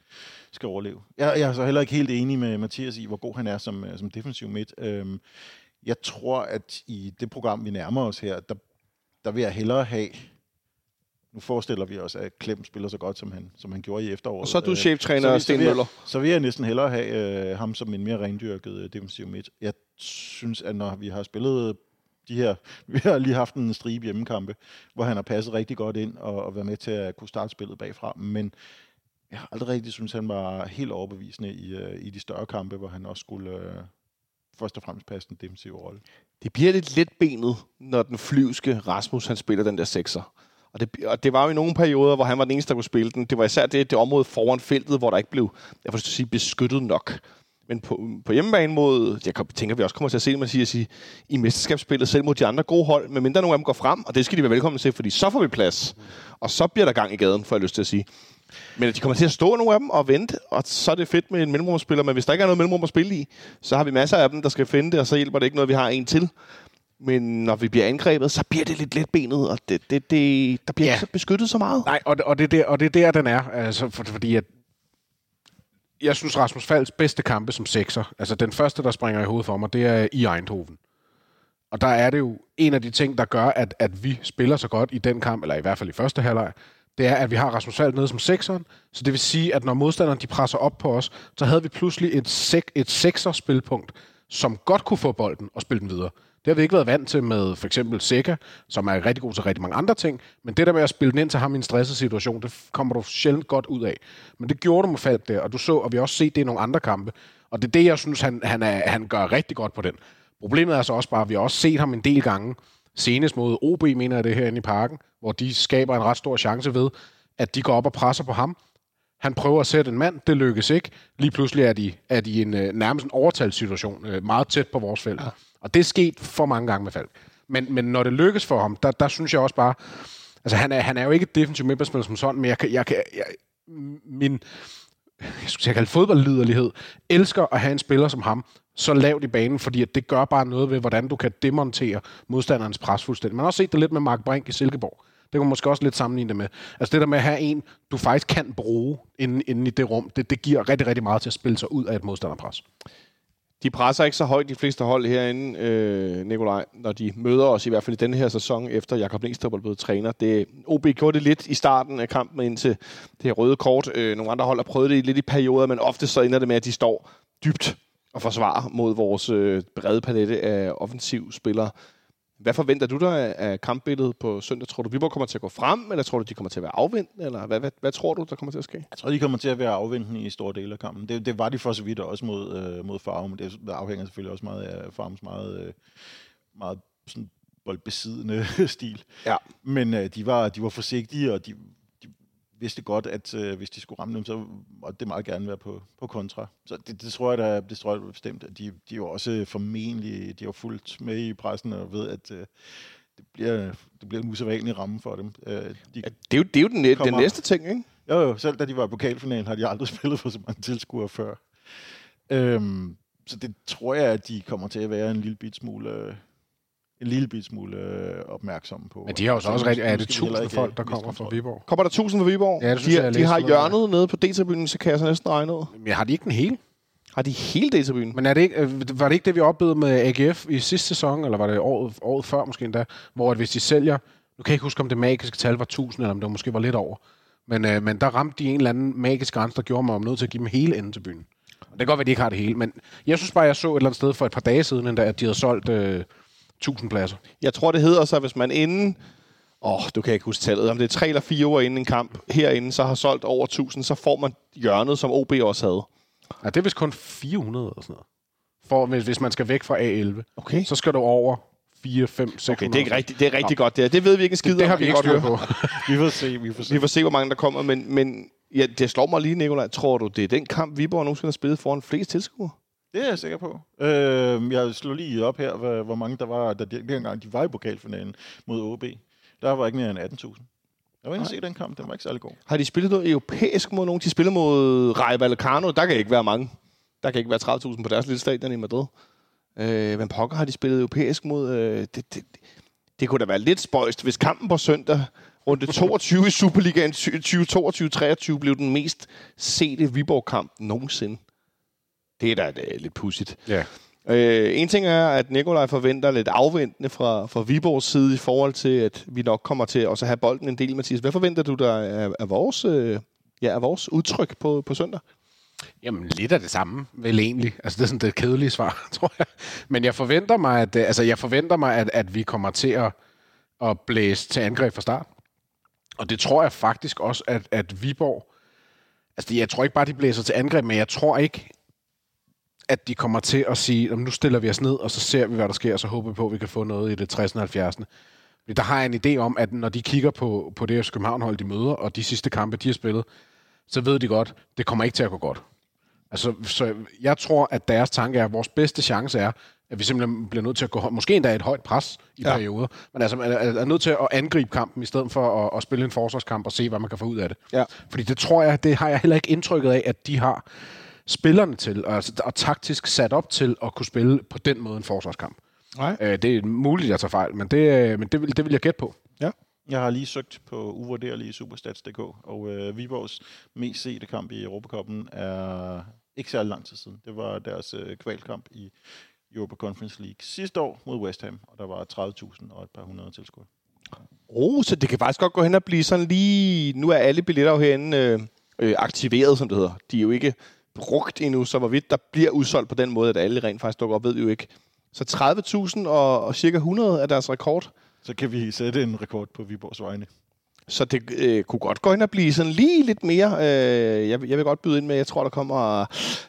skal overleve. Jeg er så heller ikke helt enig med Mathias i, hvor god han er som defensiv midt. Jeg tror, at i det program, vi nærmer os her, der vil jeg hellere have... Nu forestiller vi os, at Klem spiller så godt, som han gjorde i efteråret. Og så er du cheftræner Sten Møller. Så vil jeg næsten hellere have ham som en mere rendyrket defensiv midt. Jeg synes, at når vi har spillet vi har lige haft en stribe hjemmekampe, hvor han har passet rigtig godt ind og været med til at kunne starte spillet bagfra. Men jeg har aldrig rigtig synes, han var helt overbevisende i de større kampe, hvor han også skulle først og fremmest passe den defensive rolle. Det bliver lidt letbenet, når den flyvske Rasmus han spiller den der sekser. Og det var jo i nogle perioder, hvor han var den eneste, der kunne spille den. Det var især det område foran feltet, hvor der ikke blev, jeg får sige, beskyttet nok. Men på hjemmebane mod, jeg tænker, vi også kommer til at se det, man siger, i mesterskabsspillet selv mod de andre gode hold, men mindre nogle af dem går frem, og det skal de være velkommen til, fordi så får vi plads. Og så bliver der gang i gaden, får jeg lyst til at sige. Men de kommer til at stå nogle af dem og vente, og så er det fedt med en mellemrumspiller, men hvis der ikke er noget mellemrum at spille i, så har vi masser af dem, der skal finde det, og så hjælper det ikke noget, vi har en til. Men når vi bliver angrebet, så bliver det lidt letbenet, og der bliver ikke så beskyttet så meget. Nej, og det er der, den er. Altså, fordi at jeg synes, Rasmus Falks bedste kampe som sekser, altså den første, der springer i hovedet for mig, det er i Eindhoven. Og der er det jo en af de ting, der gør, at vi spiller så godt i den kamp, eller i hvert fald i første halvleg, det er, at vi har Rasmus Falk nede som sekseren. Så det vil sige, at når modstanderne de presser op på os, så havde vi pludselig et sekser-spilpunkt, som godt kunne få bolden og spille den videre. Det har vi ikke været vant til med for eksempel Seca, som er rigtig god til rigtig mange andre ting, men det der med at spille den ind til ham i en stresset situation, det kommer du sjældent godt ud af. Men det gjorde du med Falk der, og vi har også set det i nogle andre kampe, og det er det, jeg synes, han gør rigtig godt på den. Problemet er så også bare, at vi har også set ham en del gange, senest mod OB, mener jeg det herinde i Parken, hvor de skaber en ret stor chance ved, at de går op og presser på ham. Han prøver at sætte en mand, det lykkes ikke. Lige pludselig er de i en nærmest en overtalssituation, meget tæt på vores felt. Ja. Og det er sket for mange gange med Falk. Men når det lykkes for ham, der synes jeg også bare... Altså, han er jo ikke et defensiv midtbanespiller som sådan, men min fodboldliderlighed elsker at have en spiller som ham så lavt i banen, fordi at det gør bare noget ved, hvordan du kan demontere modstanderens pres fuldstændig. Man har også set det lidt med Mark Brink i Silkeborg. Det kan man måske også lidt sammenligne det med. Altså det der med at have en, du faktisk kan bruge inden i det rum, det giver rigtig, rigtig meget til at spille sig ud af et modstanderpres. De presser ikke så højt, de fleste hold herinde, Nikolaj, når de møder os, i hvert fald i denne her sæson, efter Jakob Lindstrup er blevet træner. OB gjorde det lidt i starten af kampen indtil det her røde kort. Nogle andre hold har prøvet det lidt i perioder, men ofte så ender det med, at de står dybt og forsvarer mod vores brede palette af offensiv spillere. Hvad forventer du dig af kampbilledet på søndag? Tror du, Viborg kommer til at gå frem, eller tror du, de kommer til at være afventende? Eller hvad tror du, der kommer til at ske? Jeg tror, de kommer til at være afventende i store dele af kampen. Det var de for så vidt også mod Farum, men det afhænger selvfølgelig også meget af Farums meget sådan boldbesiddende stil. Ja. Men de var forsigtige, og de vidste godt, at hvis de skulle ramme dem, så måtte det meget gerne være på kontra. Så det tror jeg bestemt, at de er jo også formentlig, de har fulgt med i pressen og ved, at det bliver en usædvanlig ramme for dem. Det er jo den næste ting, ikke? Jo, selv da de var i pokalfinalen, har de aldrig spillet for så mange tilskuere før. Så det tror jeg, at de kommer til at være en lille bit smule opmærksomme på. Men de har jo så også rigtig... Er det 1000 folk, der kommer fra Viborg? Kommer der 1000 fra Viborg? Ja, det synes de har hjørnet nede på D-tribunen, så kan jeg så næsten regne ud. Men har de ikke den hele? Har de hele D-tribunen? Men var det ikke det, vi oplevede med AGF i sidste sæson, eller var det året før måske endda, hvor at hvis de sælger... Nu kan jeg ikke huske, om det magiske tal var 1000, eller om det måske var lidt over. Men der ramte de en eller anden magisk grænse, der gjorde mig om nødt til at give dem hele enden til byen. Og det kan godt være, at de ikke har det hele, men jeg synes bare, jeg så et eller andet sted for et par dage siden, at de havde solgt 1000 pladser. Jeg tror, det hedder så, hvis man inden... du kan ikke huske tallet. Om det er 3 eller 4 uger inden en kamp herinde, så har solgt over 1000, så får man hjørnet, som OB også havde. Ja, det er vist kun 400 eller sådan noget. For hvis man skal væk fra A11, okay, så skal du over 4, 5, 600. Okay, det er rigtig godt. Det ved vi ikke en skid om. Det har vi ikke styr på. Vi får se, hvor mange der kommer. Men ja, det slår mig lige, Nikolaj. Tror du, det er den kamp, Viborg nogensinde har spillet foran flest tilskuere? Det er jeg sikker på. Jeg slog lige op her, hvor mange der var, dengang de var i pokalfinalen mod OB. Der var ikke mere end 18.000. Jeg var inde og se den kamp, den var ikke særlig god. Har de spillet noget europæisk mod nogen? De spillede mod Rayo Vallecano, der kan ikke være mange. Der kan ikke være 30.000 på deres lille stadion i Madrid. Men pokker har de spillet europæisk mod... Det kunne da være lidt spøjst, hvis kampen på søndag Runde 22 i Superligaen 2022-23 blev den mest sete Viborg-kamp nogensinde. Det er da lidt pudsigt. Ja. En ting er, at Nikolaj forventer lidt afventende fra Viborgs side i forhold til, at vi nok kommer til også at have bolden en del, Mathias. Hvad forventer du der af vores udtryk på søndag? Jamen, lidt af det samme, vel egentlig. Altså, det er sådan det kedelige svar, tror jeg. Men jeg forventer mig, at vi kommer til at blæse til angreb fra start. Og det tror jeg faktisk også, at Viborg... Altså, jeg tror ikke bare, de blæser til angreb, men jeg tror ikke, at de kommer til at sige, nu stiller vi os ned, og så ser vi, hvad der sker, og så håber vi på, at vi kan få noget i det 60. og 70. Der har jeg en idé om, at når de kigger på det FC København-hold, de møder, og de sidste kampe, de har spillet, så ved de godt, det kommer ikke til at gå godt. Altså, så jeg tror, at deres tanke er, at vores bedste chance er, at vi simpelthen bliver nødt til at gå måske endda et højt pres i perioder, men altså er nødt til at angribe kampen, i stedet for at spille en forsvarskamp og se, hvad man kan få ud af det. Ja. Fordi det tror jeg, det har jeg heller ikke indtrykket af, at de har spillerne til, og taktisk sat op til at kunne spille på den måde en forsvarskamp. Nej. Det er muligt, at jeg tager fejl, men det vil jeg gætte på. Ja. Jeg har lige søgt på uvurderlige Superstats.dk, og Viborgs mest sete kamp i Europacupen er ikke særlig lang tid siden. Det var deres kvalkamp i Europa Conference League sidste år mod West Ham, og der var 30.000 og et par hundrede tilskuere. Så det kan faktisk godt gå hen og blive sådan lige... Nu er alle billetter jo herinde aktiveret, som det hedder. De er jo ikke brugt endnu, så hvorvidt der bliver udsolgt på den måde, at alle rent faktisk dukker op, ved vi jo ikke. Så 30.000 og cirka 100 er deres rekord. Så kan vi sætte en rekord på Viborgs vegne. Så det kunne godt gå ind og blive sådan lige lidt mere. Jeg vil godt byde ind med, jeg tror, der kommer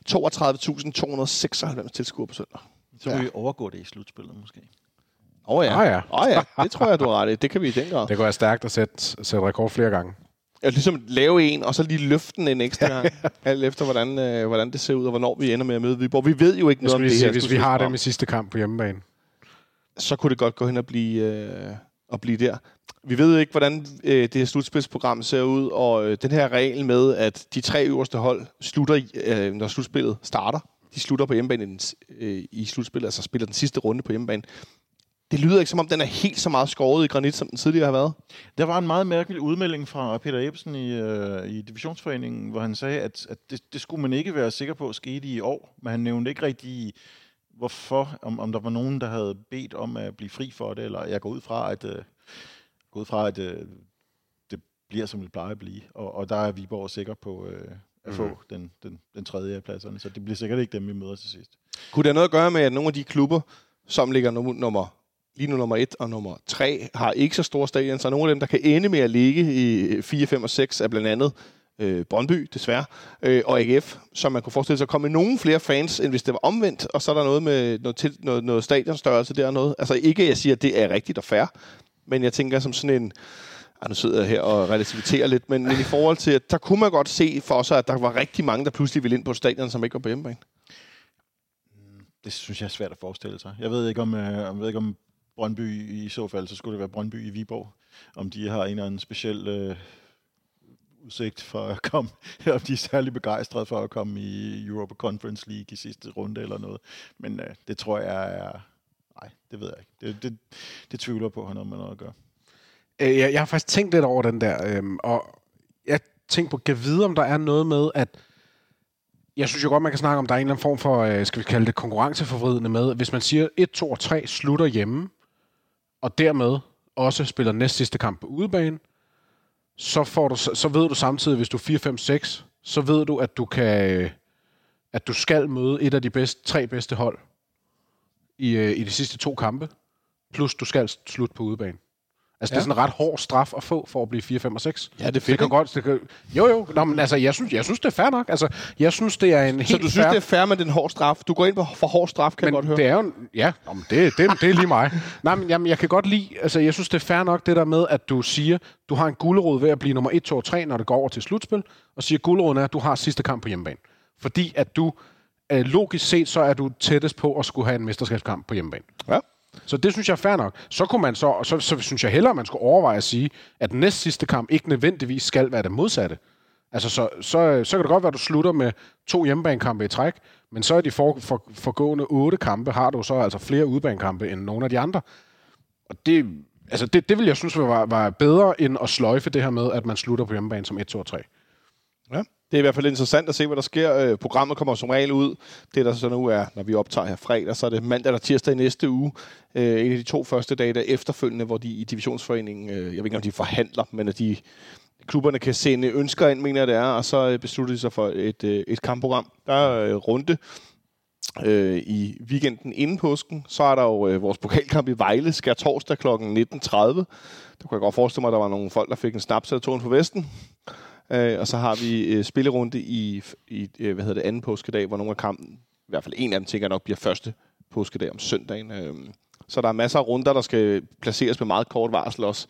32.296 tilskuere på søndag. Så vil vi overgå det i slutspillet måske. Ja, det tror jeg, du har ret i. Det kan vi i den grad. Det går stærkt at sætte rekord flere gange. Ja, ligesom lave en, og så lige løfte den en ekstra gang. Alt efter, hvordan det ser ud, og hvornår vi ender med at møde Viborg. Vi ved jo ikke noget om det her. Hvis vi har dem i sidste kamp på hjemmebane, så kunne det godt gå hen og blive der. Vi ved ikke, hvordan det her slutspilsprogram ser ud, og den her regel med, at de 3 øverste hold slutter, når slutspillet starter. De slutter på hjemmebane i slutspillet, altså spiller den sidste runde på hjemmebane. Det lyder ikke, som om den er helt så meget skåret i granit, som den tidligere har været. Der var en meget mærkelig udmelding fra Peter Ebbesen i Divisionsforeningen, hvor han sagde, at det skulle man ikke være sikker på skete i år, men han nævnte ikke rigtig, hvorfor, om der var nogen, der havde bedt om at blive fri for det, eller jeg går ud fra, at det bliver, som det plejer at blive. Og der er Viborg sikker på at få den tredje pladserne, så det bliver sikkert ikke dem, vi møder til sidst. Kunne det have noget at gøre med, at nogle af de klubber, som ligger lige nu nummer 1 og nummer 3, har ikke så store stadion, så nogle af dem, der kan ende med at ligge i 4, 5 og 6, er blandt andet Brøndby, desværre, og AGF, som man kunne forestille sig at komme med nogle flere fans, end hvis det var omvendt, og så er der noget med noget stadionstørrelse der og noget. Altså ikke, jeg siger, at det er rigtigt og fair, men jeg tænker som sådan en... nu sidder jeg her og relativiterer lidt, men i forhold til, at der kunne man godt se for sig, at der var rigtig mange, der pludselig ville ind på et stadion, som ikke var på hjemmebane. Det synes jeg er svært at forestille sig. Jeg ved ikke om Brøndby i så fald, så skulle det være Brøndby i Viborg. Om de har en eller anden speciel udsigt for at komme, om de er særlig begejstrede for at komme i Europa Conference League i sidste runde eller noget. Men det tror jeg er... Nej, det ved jeg ikke. Det tvivler på, at han har med noget at gøre. Jeg har faktisk tænkt lidt over den der, og jeg tænkte på, kan vide, om der er noget med, at jeg synes jo godt, man kan snakke om, der er en eller anden form for, skal vi kalde det konkurrenceforvridende med, hvis man siger 1, 2 og 3 slutter hjemme, og dermed også spiller næst sidste kamp på udebane, så ved du samtidig, hvis du er 4, 5, 6, så ved du, at du skal møde et af de 3 bedste hold i de sidste 2 kampe, plus du skal slutte på udebane. Altså, det er sådan en ret hård straf at få for at blive 4, 5 og 6. Ja, det er fedt. Jo. Nå, men altså, jeg synes, det er fair nok. Altså, jeg synes, det er en helt fair... Så du synes, det er fair med den hårde straf? Du går ind for hård straf, kan jeg godt høre. Det er jo... Ja, det er lige mig. Nej, men jamen, jeg kan godt lide... Altså, jeg synes, det er fair nok, det der med, at du siger, du har en gulerod ved at blive nummer 1, 2 og 3, når det går over til slutspil, og siger, guleroden er, at du har sidste kamp på hjemmebane. Fordi at du... logisk set, så er du tættest på at skulle have en mesterskabskamp på hjemmebane. Ja. Så det synes jeg er fair nok. Så kunne man så synes jeg hellere, at man skulle overveje at sige, at den næst sidste kamp ikke nødvendigvis skal være det modsatte. Altså, så kan det godt være, at du slutter med 2 hjemmebanekampe i træk, men så er de forgående 8 kampe, har du så altså flere udebanekampe end nogle af de andre. Og det Altså, det vil jeg synes var bedre, end at sløjfe det her med, at man slutter på hjemmebane som 1, 2 og 3. Ja. Det er i hvert fald interessant at se, hvad der sker. Programmet kommer som regel ud. Det, der så nu er, når vi optager her fredag, så er det mandag eller tirsdag i næste uge. En af de 2 første dage, der efterfølgende, hvor de i divisionsforeningen, jeg ved ikke, om de forhandler, men at klubberne kan sende ønsker ind, mener jeg det er, og så beslutter de sig for et kampprogram. Der er runde i weekenden inden påsken. Så er der jo vores pokalkamp i Vejle, skær torsdag kl. 19.30. Der kunne jeg godt forestille mig, at der var nogle folk, der fik en snaps eller tåen på Vesten. Og så har vi spillerunde i anden påskedag, hvor nogle af kampen, i hvert fald en af dem, tænker jeg nok, bliver første påskedag om søndagen. Så der er masser af runder, der skal placeres med meget kort varsel også.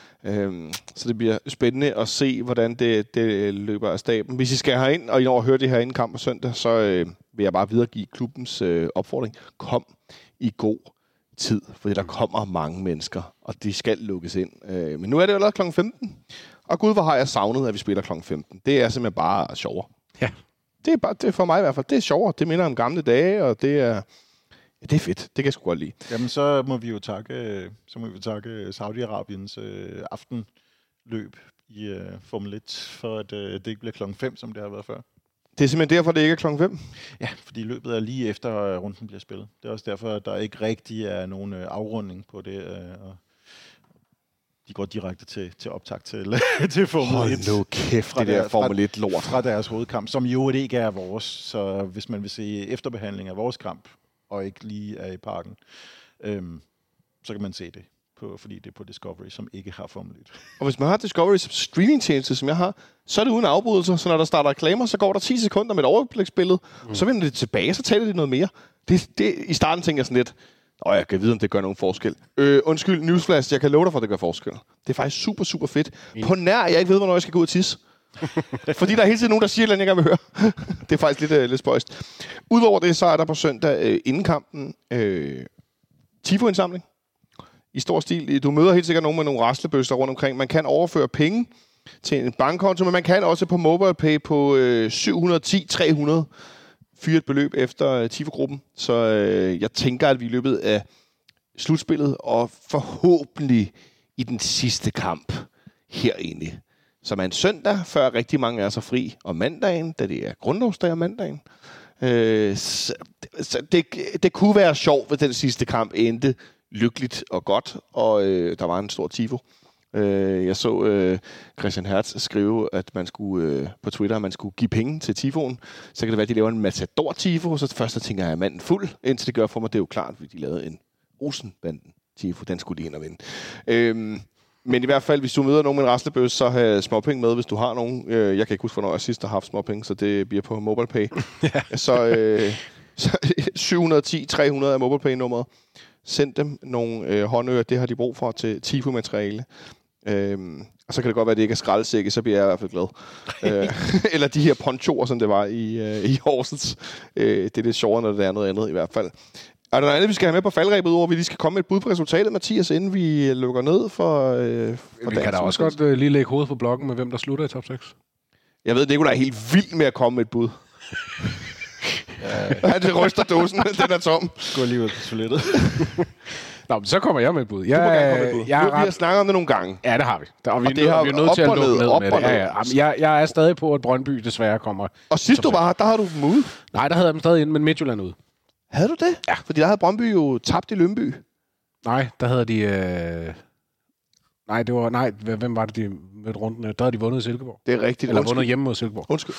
Så det bliver spændende at se, hvordan det løber af staben. Hvis I skal herind, og I når at høre det her inden kamp på søndag, så vil jeg bare videregive klubbens opfordring. Kom i god tid, fordi der kommer mange mennesker, og de skal lukkes ind. Men nu er det jo allerede kl. 15, og gud, hvor har jeg savnet, at vi spiller kl. 15. Det er simpelthen bare sjovere. Ja. Det er for mig i hvert fald. Det er sjovere. Det minder om gamle dage, og det er fedt. Det kan jeg sgu godt lide. Jamen, så må vi jo takke Saudi-Arabiens aftenløb i Formel 1, for at det ikke bliver klokken 5, som det har været før. Det er simpelthen derfor, det ikke er klokken 5? Ja, fordi løbet er lige efter runden bliver spillet. Det er også derfor, at der ikke rigtig er nogen afrunding på det, og de går direkte til optakt til Formel 1. Hold nu kæft, det der Formel 1-lort. Fra deres hovedkamp, som jo ikke er vores. Så hvis man vil se efterbehandling af vores kamp, og ikke lige er i parken, så kan man se det, fordi det er på Discovery, som ikke har Formel 1. Og hvis man har Discovery som streamingtjeneste, som jeg har, så er det uden afbrydelser. Så når der starter reklamer, så går der 10 sekunder med et overbliksbillede, så vender det tilbage, så taler det noget mere. I starten tænker jeg sådan lidt, jeg kan vide, om det gør nogen forskel. Undskyld, newsflash, jeg kan love dig for, at det gør forskel. Det er faktisk super, super fedt. På nær, jeg ikke ved, hvornår jeg skal gå ud og tisse. Fordi der er hele tiden nogen, der siger, at jeg gerne vil høre. Det er faktisk lidt spøjst. Udover det, så er der på søndag inden kampen Tifo-indsamling. I stor stil. Du møder helt sikkert nogen med nogle raslebøsser rundt omkring. Man kan overføre penge til en bankkonto, men man kan også på MobilePay på 710-300 fyre et beløb efter Tifo-gruppen. Så jeg tænker, at vi i løbet af slutspillet og forhåbentlig i den sidste kamp herinde, som er en søndag, før rigtig mange er så fri om mandagen, da det er grundlovsdag om mandagen. Så det kunne være sjovt, hvis den sidste kamp endte lykkeligt og godt, og der var en stor tifo. Jeg så Christian Hertz skrive, at man skulle på Twitter, at man skulle give penge til tifoen. Så kan det være, at de laver en Matador-tifo, så først tænker jeg, at manden fuld, indtil det gør for mig, det er jo klart, at de lavede en Olsen-banden-tifo. Den skulle de ind og vinde. Men i hvert fald, hvis du møder nogen med en raslebøs, så have småpenge med, hvis du har nogen. Jeg kan ikke huske, hvornår jeg sidst har haft småpenge, så det bliver på MobilePay. Så 710-300 er MobilePay-nummeret. Send dem nogle håndører, det har de brug for til Tifo-materiale. Og så kan det godt være, at det ikke er skraldesække, så bliver jeg i hvert fald glad. Eller de her ponchoer, som det var i Horsens. Det er lidt sjovere, når det er noget andet i hvert fald. Er der noget andet, vi skal have med på faldrebet, hvor vi lige skal komme med et bud på resultatet, Mathias, inden vi lukker ned for vi kan da også godt lige lægge hovedet på blokken med, hvem der slutter i top 6. Jeg ved, Nicolaj er helt vild med at komme med et bud. Det ryster dåsen, den er tom. Gå lige ud på toilettet. Nå, men så kommer jeg med et bud. Vi har snakket om det nogle gange. Ja, det har vi. Og vi er nødt til at lukke ned med det. Jeg er stadig på, at Brøndby desværre kommer. Og sidst du var her, der havde du dem ude? Nej, der havde jeg dem stadig inde, men Midtjylland ude. Havde du det? Ja. Fordi der havde Brøndby jo tabt i Lønby. Nej, der havde de... hvem var det, de mødte rundt? Der havde de vundet i Silkeborg. Det er rigtigt. Eller vundet hjemme mod Silkeborg. Undskyld.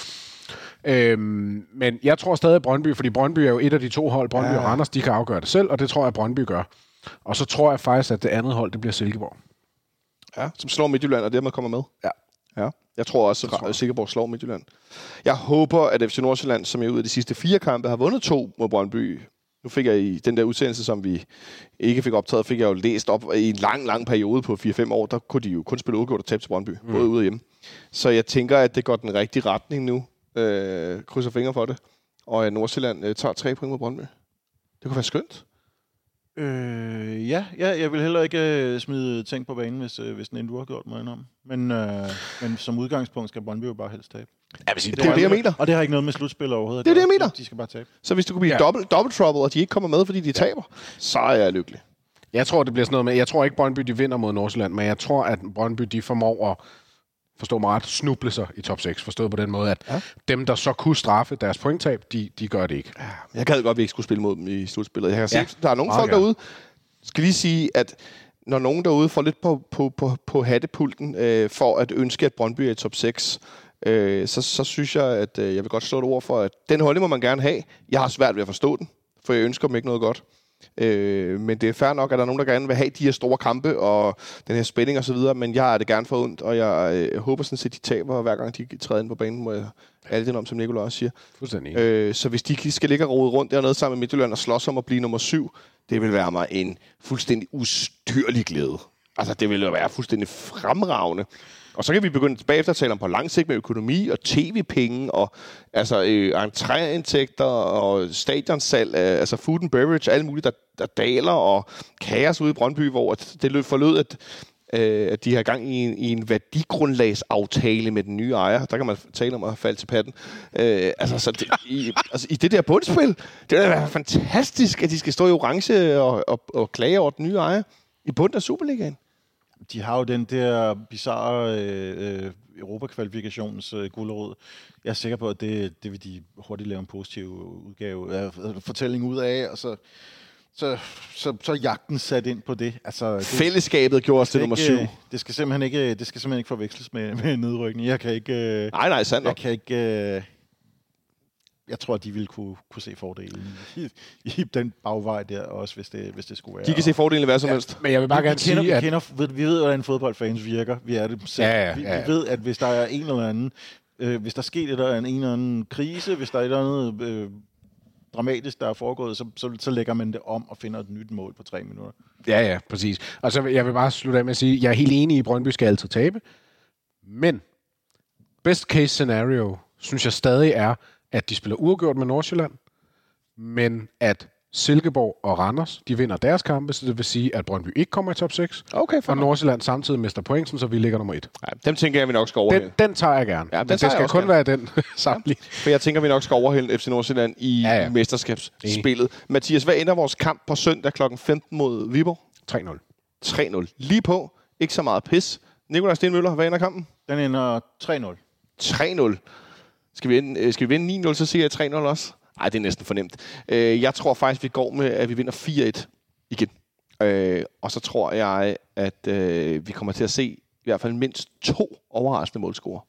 Men jeg tror stadig Brøndby, fordi Brøndby er jo et af de 2 hold, Brøndby og Randers, de kan afgøre det selv, og det tror jeg, Brøndby gør. Og så tror jeg faktisk, at det andet hold, det bliver Silkeborg. Ja, som slår Midtjylland, og dermed kommer med. Ja. Jeg tror også, at Silkeborg slår Midtjylland. Jeg håber, at FC Nordsjælland, som jeg ud af de sidste 4 kampe har vundet 2 mod Brøndby. Nu fik jeg i den der udsendelse, som vi ikke fik optaget, fik jeg jo læst op i en lang periode på 4-5 år. Der kunne de jo kun spille udgået og tabe til Brøndby, både ude og hjemme. Så jeg tænker, at det går den rigtige retning nu. Krydser fingre for det. Og at Nordsjælland tager 3 point mod Brøndby. Det kunne være skønt. Ja, jeg vil heller ikke smide ting på banen, hvis den endnu har gjort mig om. Men som udgangspunkt skal Brøndby jo bare helst tabe. Ja, det er det, jeg mener. Og det har ikke noget med slutspil overhovedet. Det er det, jeg mener. De skal bare tabe. Så hvis det kunne blive double trouble, og de ikke kommer med, fordi de taber, så er jeg lykkelig. Jeg tror, det bliver sådan noget med... Jeg tror ikke, Brøndby de vinder mod Nordsjælland, men jeg tror, at Brøndby de formår at, forstå mig ret, snuble sig i top 6. Forstået på den måde, at dem, der så kunne straffe deres pointtab, de gør det ikke. Jeg gad godt, at vi ikke skulle spille mod dem i slutspillet. Jeg kan se, der er nogle folk derude, skal lige sige, at når nogen derude får lidt på hattepulten for at ønske, at Brøndby er i top 6, så synes jeg, at jeg vil godt slå et ord for, at den holdning må man gerne have. Jeg har svært ved at forstå den, for jeg ønsker dem ikke noget godt. Men det er fair nok, at der er nogen, der gerne vil have de her store kampe og den her spænding og så videre, men jeg har det gerne for ondt, og jeg håber sådan set, de taber hver gang de træder ind på banen, må jeg alle den om, som Nicolai også siger. Fuldstændig. Så hvis de skal ligge og rode rundt dernede sammen med Midtjylland og slås om at blive nummer 7, det vil være mig en fuldstændig ustyrlig glæde. Altså, det vil jo være fuldstændig fremragende. Og så kan vi begynde bagefter at tale om på lang sigt med økonomi og tv-penge og altså entréindtægter og stadionsalg, altså food and beverage, alt muligt, der daler, og kaos ude i Brøndby, hvor det forlød, at de har gang i en værdigrundlagsaftale med den nye ejer. Der kan man tale om at falde til patten. I det der bundspil, det vil være fantastisk, at de skal stå i orange og klage over den nye ejer i bunden af Superligaen. De har jo den der bizarre Europa-kvalifikations gulerod. Jeg er sikker på, at det vil de hurtigt lave en positiv udgave, fortælling ud af, og så jagten sat ind på det. Altså, Fællesskabet gjorde os til nummer 7. Det skal simpelthen ikke forveksles med nedrykning. Jeg kan ikke... Nej, sandt nok. Jeg kan ikke... Jeg tror, at de ville kunne se fordelen i den bagvej der, også hvis det skulle være. De kan se fordelen i hvad som helst. Men jeg vil bare gerne sige, vi ved, hvordan fodboldfans virker. Vi er det selv. Ja. Vi ved, at hvis der er en eller anden... hvis der sker en eller anden krise, hvis der er et eller andet dramatisk, der er foregået, så lægger man det om og finder et nyt mål på 3 minutter. Ja, præcis. Og så jeg vil bare slutte af med at sige, at jeg er helt enig i, at Brøndby skal altid tabe. Men best case scenario, synes jeg stadig er, at de spiller uafgjort med Nordsjælland, men at Silkeborg og Randers, de vinder deres kampe, så det vil sige, at Brøndby ikke kommer i top 6, og Nordsjælland samtidig mister point, så vi ligger nummer 1. Ja, dem tænker jeg, vi nok skal overhælde. Den tager jeg gerne. Ja, men det skal kun være den sammenligning. Ja, for jeg tænker, vi nok skal overhælde FC Nordsjælland i mesterskabsspillet. Mathias, hvad ender vores kamp på søndag kl. 15 mod Viborg? 3-0. 3-0. Lige på. Ikke så meget pis. Nicolai Stenmøller, hvad ender kampen? Den ender 3-0. 3-0. Skal vi vinde 9-0, så siger jeg 3-0 også? Nej, det er næsten fornemt. Jeg tror faktisk, vi går med, at vi vinder 4-1 igen. Og så tror jeg, at vi kommer til at se i hvert fald mindst 2 overraskende målscorer.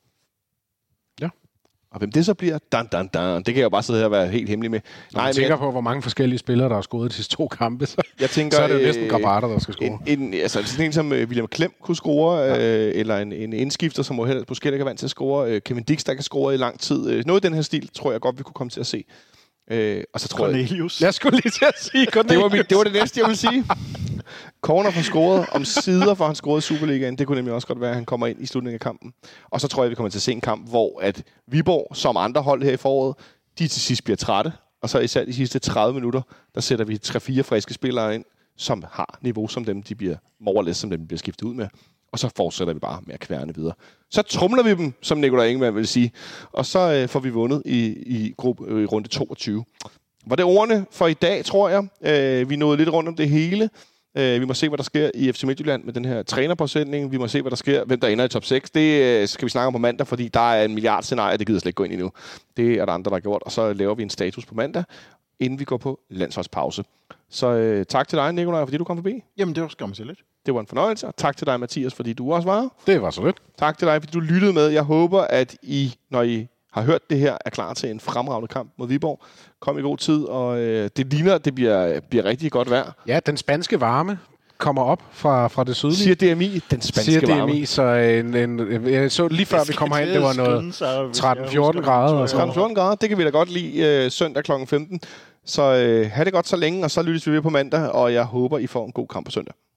Ja. Og hvem det så bliver? Det kan jeg jo bare sidde her og være helt hemmelig med. Når jeg tænker på, hvor mange forskellige spillere, der har scoret de sidste 2 kampe, så er det jo næsten Grabater, der skal score. Altså sådan en som William Klem kunne score, eller en indskifter, som måske ikke er vant til at score. Kevin Dix, der kan score i lang tid. Noget i den her stil, tror jeg godt, vi kunne komme til at se. Og så tror Cornelius. Jeg skulle lige til at sige Cornelius. Det var det næste, jeg ville sige. Corner får scoret om sider, for han scorede i Superligaen. Det kunne nemlig også godt være, at han kommer ind i slutningen af kampen. Og så tror jeg, vi kommer til at se en kamp, hvor at Viborg, som andre hold her i foråret, de til sidst bliver trætte. Og så især de sidste 30 minutter, der sætter vi 3-4 friske spillere ind, som har niveau som dem, de bliver morless, som dem bliver skiftet ud med. Og så fortsætter vi bare med at kværne videre. Så trumler vi dem, som Nicolai Ingemann vil sige. Og så får vi vundet i runde 22. Var det ordene for i dag, tror jeg. Vi nåede lidt rundt om det hele. Vi må se, hvad der sker i FC Midtjylland med den her trænerpåsætning. Vi må se, hvad der sker, hvem der ender i top 6. Det skal vi snakke om på mandag, fordi der er 1 milliard scenarier, det gider jeg slet ikke gå ind i nu. Det er der andre, der har gjort. Og så laver vi en status på mandag, inden vi går på landsholdspause. Så tak til dig, Nicolai, fordi du kom forbi. Jamen, det var skam så lidt. Det var en fornøjelse, og tak til dig, Mathias, fordi du også var. Det var så lidt. Tak til dig, fordi du lyttede med. Jeg håber, at I, når I har hørt det her, er klar til en fremragende kamp mod Viborg. Kom i god tid, og det ligner, at det bliver rigtig godt vejr. Ja, den spanske varme kommer op fra det sydlige. Siger DMI, den spanske varme. Så jeg så lige før vi kommer herind, det var noget 13-14 grader. 13-14 grader, det kan vi da godt lide søndag kl. 15. Så have det godt så længe, og så lyttes vi ved på mandag, og jeg håber, I får en god kamp på søndag.